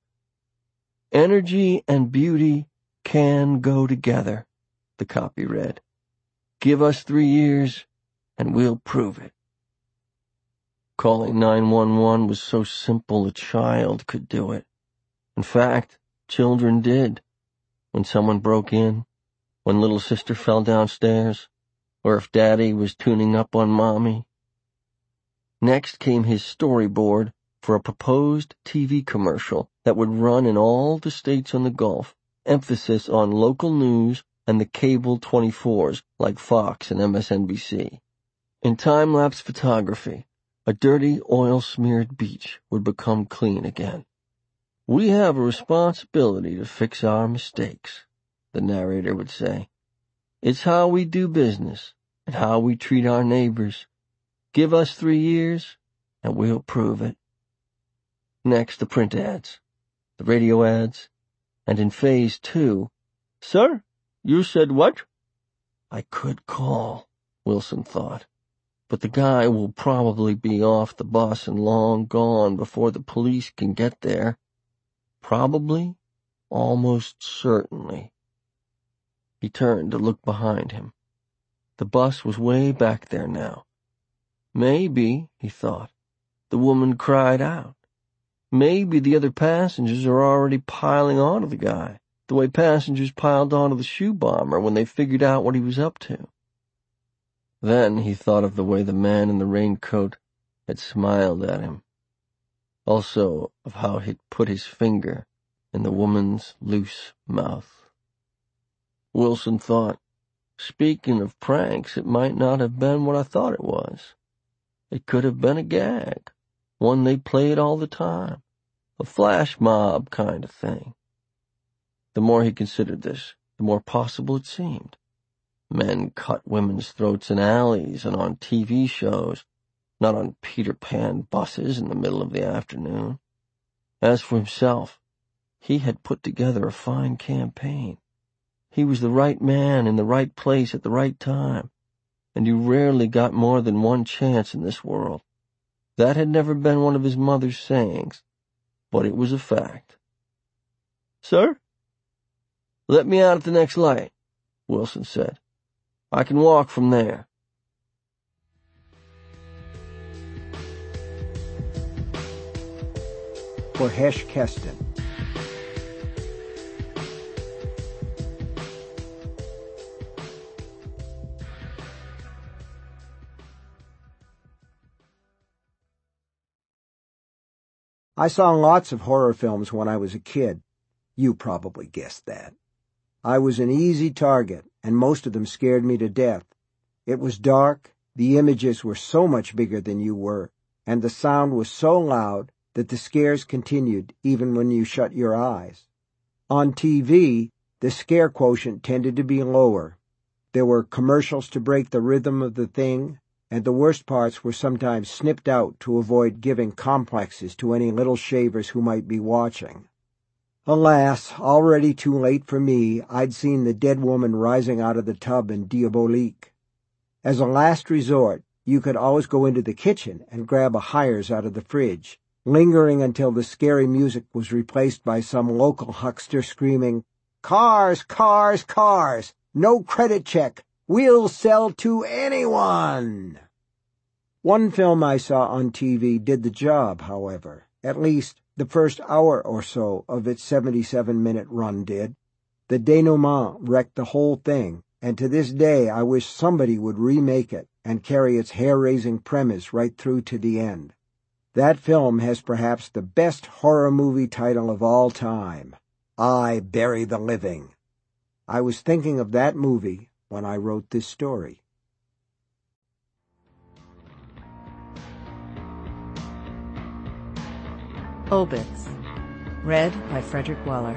Energy and beauty can go together, the copy read. Give us three years, and we'll prove it. Calling nine one one was so simple a child could do it. In fact, children did. When someone broke in, when little sister fell downstairs, or if Daddy was tuning up on Mommy. Next came his storyboard for a proposed T V commercial that would run in all the states on the Gulf, emphasis on local news and the cable twenty-fours like Fox and M S N B C. In time-lapse photography, a dirty, oil-smeared beach would become clean again. We have a responsibility to fix our mistakes, the narrator would say. It's how we do business and how we treat our neighbors. Give us three years and we'll prove it. Next, the print ads, the radio ads, and in phase two, Sir, you said what? I could call, Wilson thought, but the guy will probably be off the bus and long gone before the police can get there. Probably, almost certainly. He turned to look behind him. The bus was way back there now. Maybe, he thought, the woman cried out. Maybe the other passengers are already piling onto the guy, the way passengers piled onto the shoe bomber when they figured out what he was up to. Then he thought of the way the man in the raincoat had smiled at him. Also of how he'd put his finger in the woman's loose mouth. Wilson thought, speaking of pranks, it might not have been what I thought it was. It could have been a gag, one they played all the time, a flash mob kind of thing. The more he considered this, the more possible it seemed. Men cut women's throats in alleys and on T V shows, not on Peter Pan buses in the middle of the afternoon. As for himself, he had put together a fine campaign. He was the right man in the right place at the right time, and you rarely got more than one chance in this world. That had never been one of his mother's sayings, but it was a fact. Sir? Let me out at the next light, Wilson said. I can walk from there. For Hesh Keston. I saw lots of horror films when I was a kid. You probably guessed that. I was an easy target, and most of them scared me to death. It was dark, the images were so much bigger than you were, and the sound was so loud that the scares continued even when you shut your eyes. On T V, the scare quotient tended to be lower. There were commercials to break the rhythm of the thing, and the worst parts were sometimes snipped out to avoid giving complexes to any little shavers who might be watching. Alas, already too late for me, I'd seen the dead woman rising out of the tub in Diabolique. As a last resort, you could always go into the kitchen and grab a Hires out of the fridge, lingering until the scary music was replaced by some local huckster screaming, "Cars, cars, cars! No credit check! We'll sell to anyone!" One film I saw on T V did the job, however. At least, the first hour or so of its seventy-seven minute run did. The denouement wrecked the whole thing, and to this day I wish somebody would remake it and carry its hair-raising premise right through to the end. That film has perhaps the best horror movie title of all time, I Bury the Living. I was thinking of that movie when I wrote this story. Obits, read by Frederick Weller.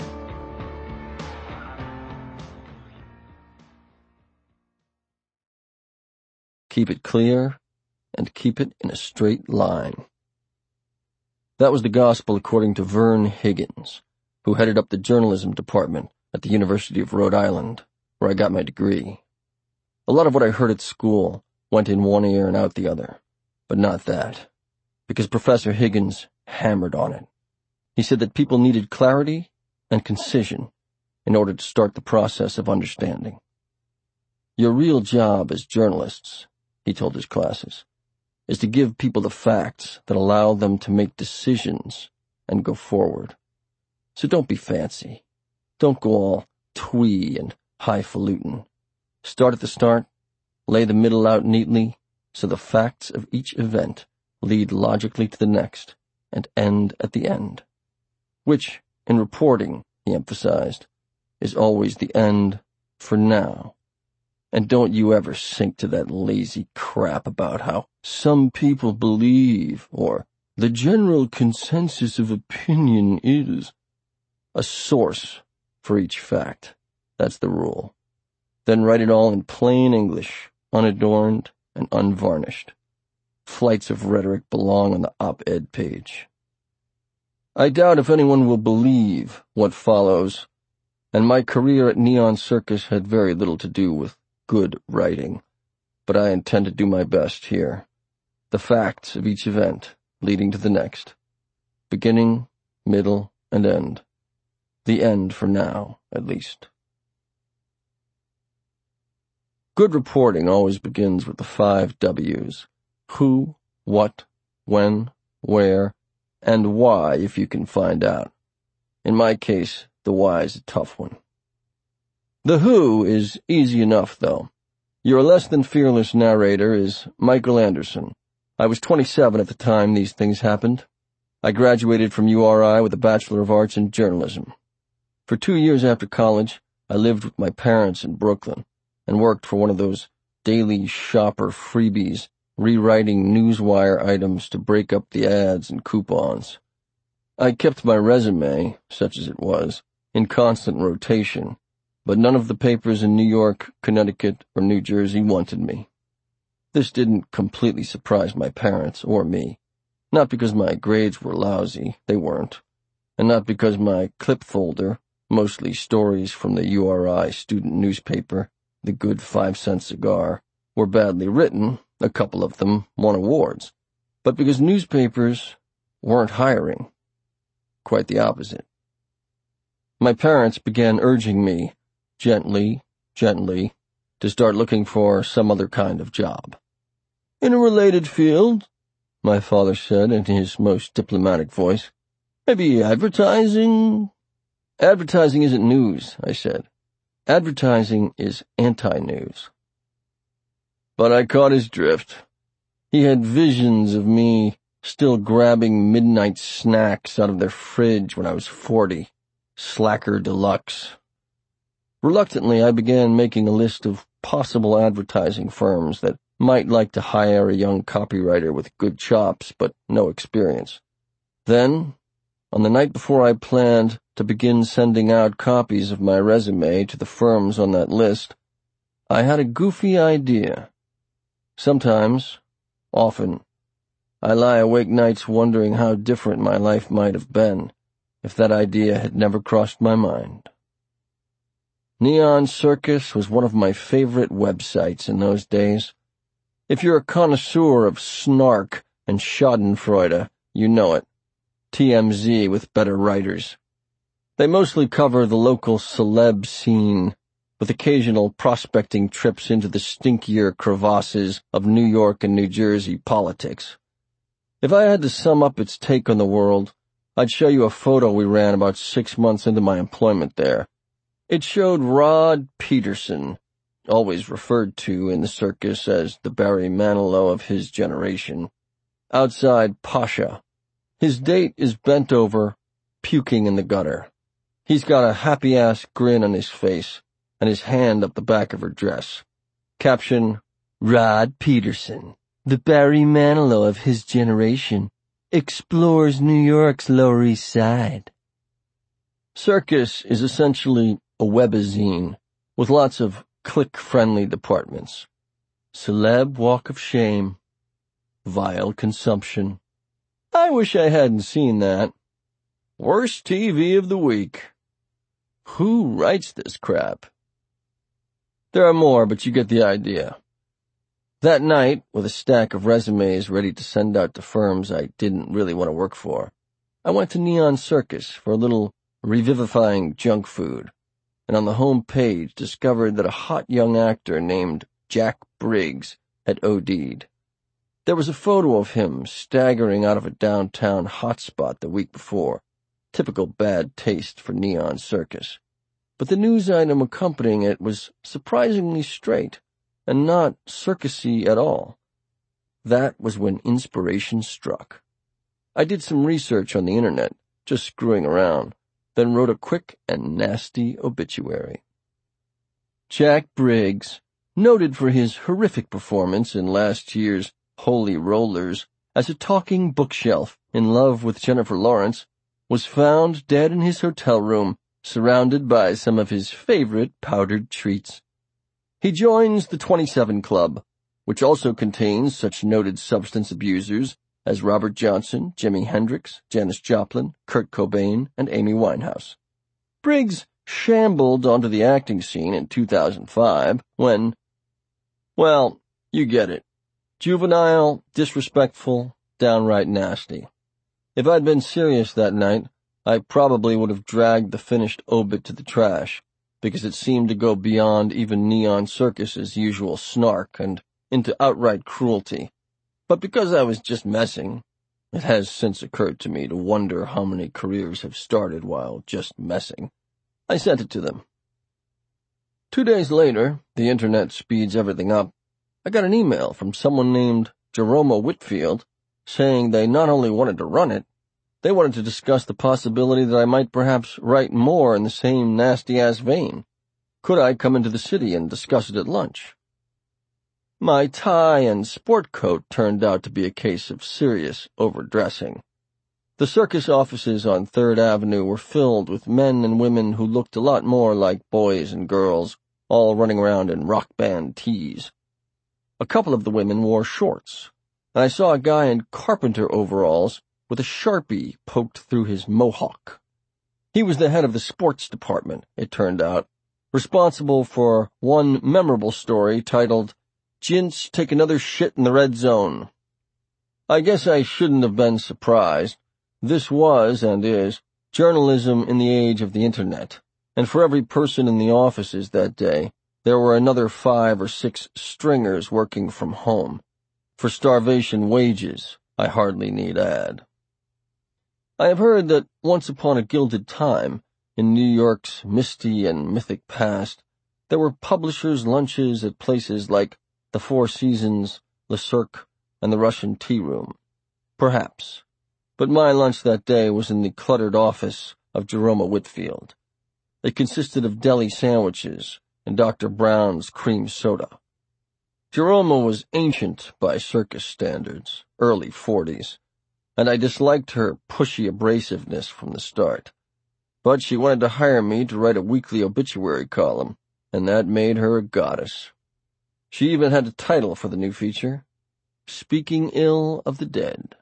Keep it clear and keep it in a straight line. That was the gospel according to Vern Higgins, who headed up the journalism department at the University of Rhode Island, where I got my degree. A lot of what I heard at school went in one ear and out the other, but not that, because Professor Higgins hammered on it. He said that people needed clarity and concision in order to start the process of understanding. Your real job as journalists, he told his classes, is to give people the facts that allow them to make decisions and go forward. So don't be fancy. Don't go all twee and highfalutin. Start at the start, lay the middle out neatly, so the facts of each event lead logically to the next and end at the end, which, in reporting, he emphasized, is always the end for now. And don't you ever sink to that lazy crap about how some people believe or the general consensus of opinion is. A source for each fact. That's the rule. Then write it all in plain English, unadorned and unvarnished. Flights of rhetoric belong on the op-ed page. I doubt if anyone will believe what follows, and my career at Neon Circus had very little to do with good writing, but I intend to do my best here. The facts of each event leading to the next. Beginning, middle, and end. The end for now, at least. Good reporting always begins with the five W's. Who, what, when, where, and why if you can find out. In my case, the why is a tough one. The who is easy enough, though. Your less-than-fearless narrator is Michael Anderson. I was twenty-seven at the time these things happened. I graduated from U R I with a Bachelor of Arts in Journalism. For two years after college, I lived with my parents in Brooklyn and worked for one of those daily shopper freebies, rewriting newswire items to break up the ads and coupons. I kept my resume, such as it was, in constant rotation, but none of the papers in New York, Connecticut, or New Jersey wanted me. This didn't completely surprise my parents or me, not because my grades were lousy, they weren't, and not because my clip folder, mostly stories from the U R I student newspaper, The Good Five-Cent Cigar, were badly written. A couple of them won awards, but because newspapers weren't hiring. Quite the opposite. My parents began urging me, gently, gently, to start looking for some other kind of job. In a related field, my father said in his most diplomatic voice. Maybe advertising? Advertising isn't news, I said. Advertising is anti-news. But I caught his drift. He had visions of me still grabbing midnight snacks out of their fridge when I was forty. Slacker deluxe. Reluctantly, I began making a list of possible advertising firms that might like to hire a young copywriter with good chops but no experience. Then, on the night before I planned to begin sending out copies of my resume to the firms on that list, I had a goofy idea. Sometimes, Often, I lie awake nights wondering how different my life might have been if that idea had never crossed my mind. Neon Circus was one of my favorite websites in those days. If you're a connoisseur of snark and schadenfreude, you know it. T M Z with better writers. They mostly cover the local celeb scene, with occasional prospecting trips into the stinkier crevasses of New York and New Jersey politics. If I had to sum up its take on the world, I'd show you a photo we ran about six months into my employment there. It showed Rod Peterson, always referred to in the circus as the Barry Manilow of his generation, outside Pasha. His date is bent over, puking in the gutter. He's got a happy-ass grin on his face, and his hand up the back of her dress. Caption, Rod Peterson, the Barry Manilow of his generation, explores New York's Lower East Side. Circus is essentially a webazine, with lots of click-friendly departments. Celeb walk of shame. Vile consumption. I wish I hadn't seen that. Worst T V of the week. Who writes this crap? There are more, but you get the idea. That night, with a stack of resumes ready to send out to firms I didn't really want to work for, I went to Neon Circus for a little revivifying junk food, and on the home page discovered that a hot young actor named Jack Briggs had OD'd. There was a photo of him staggering out of a downtown hotspot the week before. Typical bad taste for Neon Circus. But the news item accompanying it was surprisingly straight, and not circusy at all. That was when inspiration struck. I did some research on the internet, just screwing around, then wrote a quick and nasty obituary. Jack Briggs, noted for his horrific performance in last year's Holy Rollers as a talking bookshelf in love with Jennifer Lawrence, was found dead in his hotel room, surrounded by some of his favorite powdered treats. He joins the twenty-seven Club, which also contains such noted substance abusers as Robert Johnson, Jimi Hendrix, Janis Joplin, Kurt Cobain, and Amy Winehouse. Briggs shambled onto the acting scene in two thousand five when, well, you get it. Juvenile, disrespectful, downright nasty. If I'd been serious that night, I probably would have dragged the finished obit to the trash, because it seemed to go beyond even Neon Circus's usual snark and into outright cruelty. But because I was just messing, it has since occurred to me to wonder how many careers have started while just messing. I sent it to them. Two days later, the internet speeds everything up, I got an email from someone named Jerome Whitfield saying they not only wanted to run it, they wanted to discuss the possibility that I might perhaps write more in the same nasty-ass vein. Could I come into the city and discuss it at lunch? My tie and sport coat turned out to be a case of serious overdressing. The circus offices on Third Avenue were filled with men and women who looked a lot more like boys and girls, all running around in rock band tees. A couple of the women wore shorts, and I saw a guy in carpenter overalls with a Sharpie poked through his mohawk. He was the head of the sports department, it turned out, responsible for one memorable story titled, Jints Take Another Shit in the Red Zone. I guess I shouldn't have been surprised. This was, and is, journalism in the age of the Internet, and for every person in the offices that day, there were another five or six stringers working from home. For starvation wages, I hardly need add. I have heard that once upon a gilded time, in New York's misty and mythic past, there were publishers' lunches at places like the Four Seasons, Le Cirque, and the Russian Tea Room. Perhaps. But my lunch that day was in the cluttered office of Jerome Whitfield. It consisted of deli sandwiches and Doctor Brown's cream soda. Jerome was ancient by circus standards, early forties, and I disliked her pushy abrasiveness from the start. But she wanted to hire me to write a weekly obituary column, and that made her a goddess. She even had a title for the new feature, speaking ill of the dead.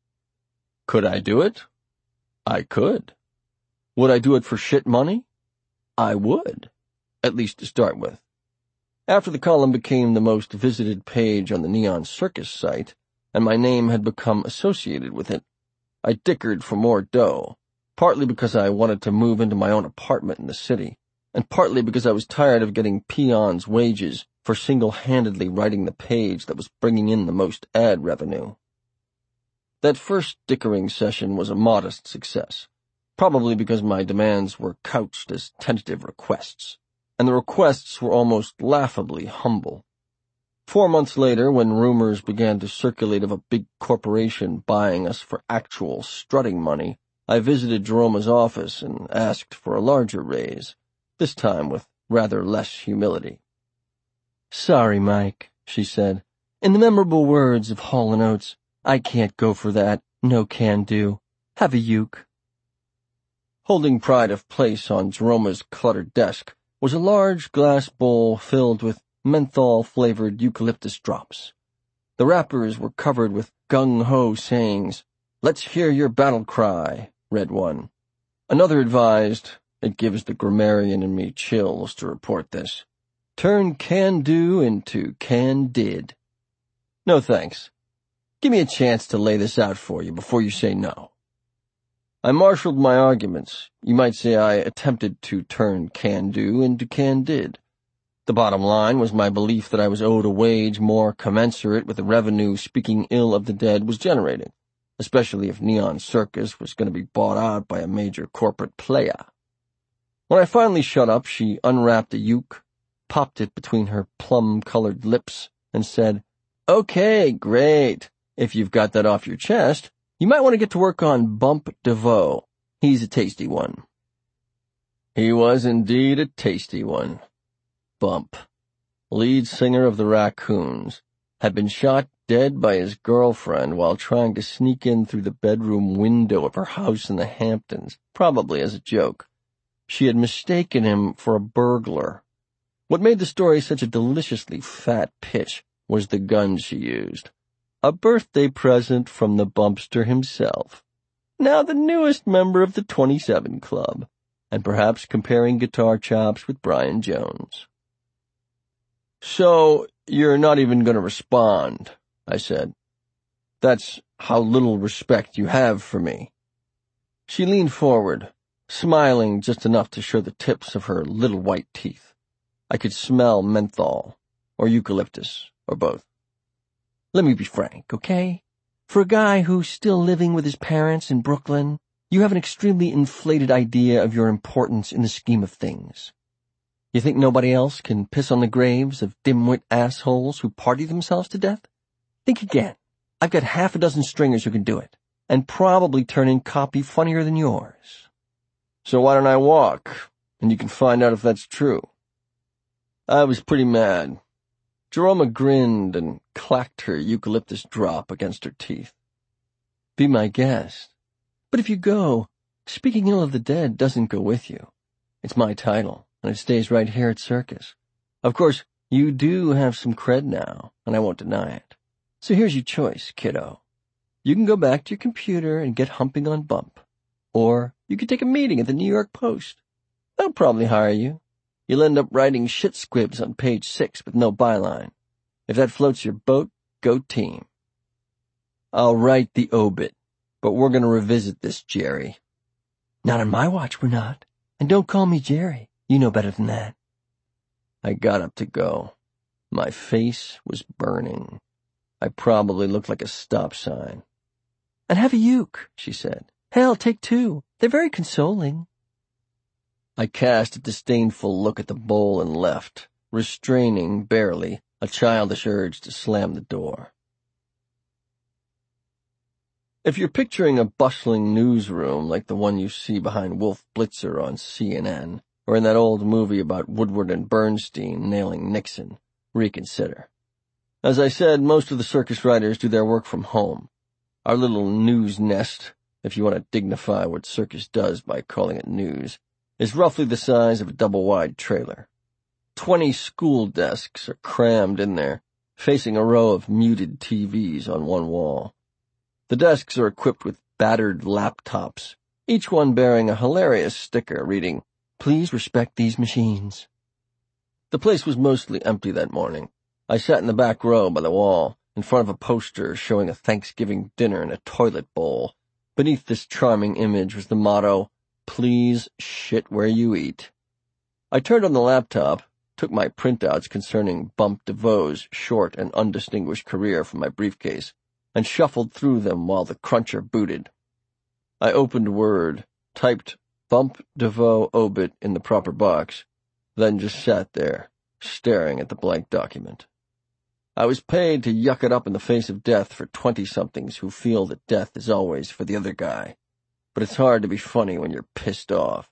Could I do it? I could. Would I do it for shit money? I would, at least to start with. After the column became the most visited page on the Neon Circus site, and my name had become associated with it, I dickered for more dough, partly because I wanted to move into my own apartment in the city, and partly because I was tired of getting peons' wages for single-handedly writing the page that was bringing in the most ad revenue. That first dickering session was a modest success, probably because my demands were couched as tentative requests, and the requests were almost laughably humble. Four months later, when rumors began to circulate of a big corporation buying us for actual strutting money, I visited Jeroma's office and asked for a larger raise, this time with rather less humility. "Sorry, Mike," she said. "In the memorable words of Hall and Oates, I can't go for that. No can do. Have a uke." Holding pride of place on Jeroma's cluttered desk was a large glass bowl filled with menthol-flavored eucalyptus drops. The wrappers were covered with gung-ho sayings. "Let's hear your battle cry," read one. Another advised, it gives the grammarian in me chills to report this, "Turn can-do into can-did." No thanks. Give me a chance to lay this out for you before you say no. I marshaled my arguments. You might say I attempted to turn can-do into can-did. The bottom line was my belief that I was owed a wage more commensurate with the revenue speaking ill of the dead was generating, especially if Neon Circus was going to be bought out by a major corporate player. When I finally shut up, she unwrapped a uke, popped it between her plum-colored lips, and said, "Okay, great. If you've got that off your chest, you might want to get to work on Bump DeVoe. He's a tasty one." He was indeed a tasty one. Bump, lead singer of the Raccoons, had been shot dead by his girlfriend while trying to sneak in through the bedroom window of her house in the Hamptons, probably as a joke. She had mistaken him for a burglar. What made the story such a deliciously fat pitch was the gun she used. A birthday present from the Bumpster himself, now the newest member of the twenty-seven Club, and perhaps comparing guitar chops with Brian Jones. "So, you're not even going to respond," I said. "That's how little respect you have for me." She leaned forward, smiling just enough to show the tips of her little white teeth. I could smell menthol, or eucalyptus, or both. "Let me be frank, okay? For a guy who's still living with his parents in Brooklyn, you have an extremely inflated idea of your importance in the scheme of things. You think nobody else can piss on the graves of dimwit assholes who party themselves to death? Think again. I've got half a dozen stringers who can do it, and probably turn in copy funnier than yours. So why don't I walk, and you can find out if that's true?" I was pretty mad. Jeroma grinned and clacked her eucalyptus drop against her teeth. "Be my guest. But if you go, speaking ill of the dead doesn't go with you. It's my title, and it stays right here at Circus. Of course, you do have some cred now, and I won't deny it. So here's your choice, kiddo. You can go back to your computer and get humping on Bump. Or you could take a meeting at the New York Post. They'll probably hire you. You'll end up writing shit squibs on page six with no byline. If that floats your boat, go team. I'll write the obit, but we're going to revisit this, Jerry." "Not on my watch, we're not. And don't call me Jerry. You know better than that." I got up to go. My face was burning. I probably looked like a stop sign. "And have a uke," she said. "Hell, take two. They're very consoling." I cast a disdainful look at the bowl and left, restraining, barely, a childish urge to slam the door. If you're picturing a bustling newsroom like the one you see behind Wolf Blitzer on C N N, or in that old movie about Woodward and Bernstein nailing Nixon, reconsider. As I said, most of the circus writers do their work from home. Our little news nest, if you want to dignify what Circus does by calling it news, is roughly the size of a double-wide trailer. Twenty school desks are crammed in there, facing a row of muted T Vs on one wall. The desks are equipped with battered laptops, each one bearing a hilarious sticker reading, "Please respect these machines." The place was mostly empty that morning. I sat in the back row by the wall, in front of a poster showing a Thanksgiving dinner in a toilet bowl. Beneath this charming image was the motto, "Please shit where you eat." I turned on the laptop, took my printouts concerning Bump DeVoe's short and undistinguished career from my briefcase, and shuffled through them while the cruncher booted. I opened Word, typed Bump DeVoe obit in the proper box, then just sat there, staring at the blank document. I was paid to yuck it up in the face of death for twenty-somethings who feel that death is always for the other guy. But it's hard to be funny when you're pissed off.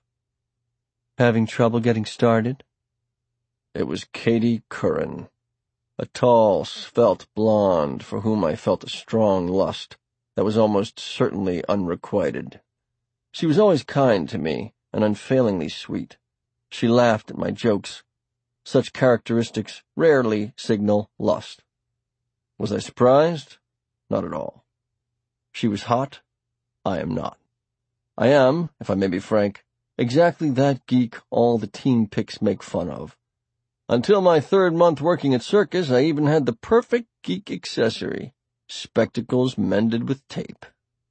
Having trouble getting started? It was Katie Curran, a tall, svelte blonde for whom I felt a strong lust that was almost certainly unrequited. She was always kind to me and unfailingly sweet. She laughed at my jokes. Such characteristics rarely signal lust. Was I surprised? Not at all. She was hot. I am not. I am, if I may be frank, exactly that geek all the teen pics make fun of. Until my third month working at Circus, I even had the perfect geek accessory, spectacles mended with tape.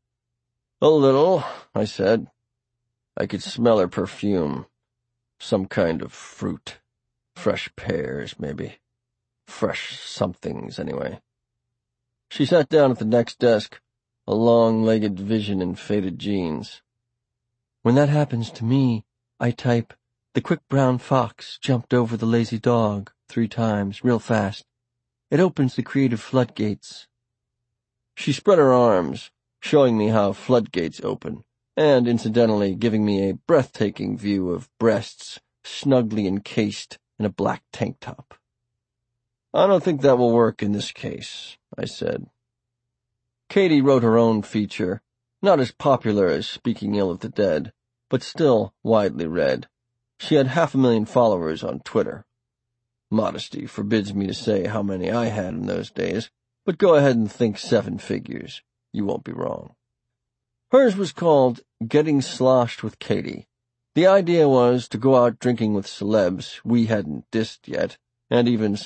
A little, I said. I could smell her perfume. Some kind of fruit. Fresh pears, maybe. Fresh somethings, anyway. She sat down at the next desk, a long-legged vision in faded jeans. When that happens to me, I type, "The quick brown fox jumped over the lazy dog" three times, real fast. It opens the creative floodgates. She spread her arms, showing me how floodgates open, and incidentally giving me a breathtaking view of breasts snugly encased in a black tank top. I don't think that will work in this case, I said. Katie wrote her own feature, not as popular as Speaking Ill of the Dead, but still widely read. She had half a million followers on Twitter. Modesty forbids me to say how many I had in those days, but go ahead and think seven figures. You won't be wrong. Hers was called Getting Sloshed with Katie. The idea was to go out drinking with celebs we hadn't dissed yet, and even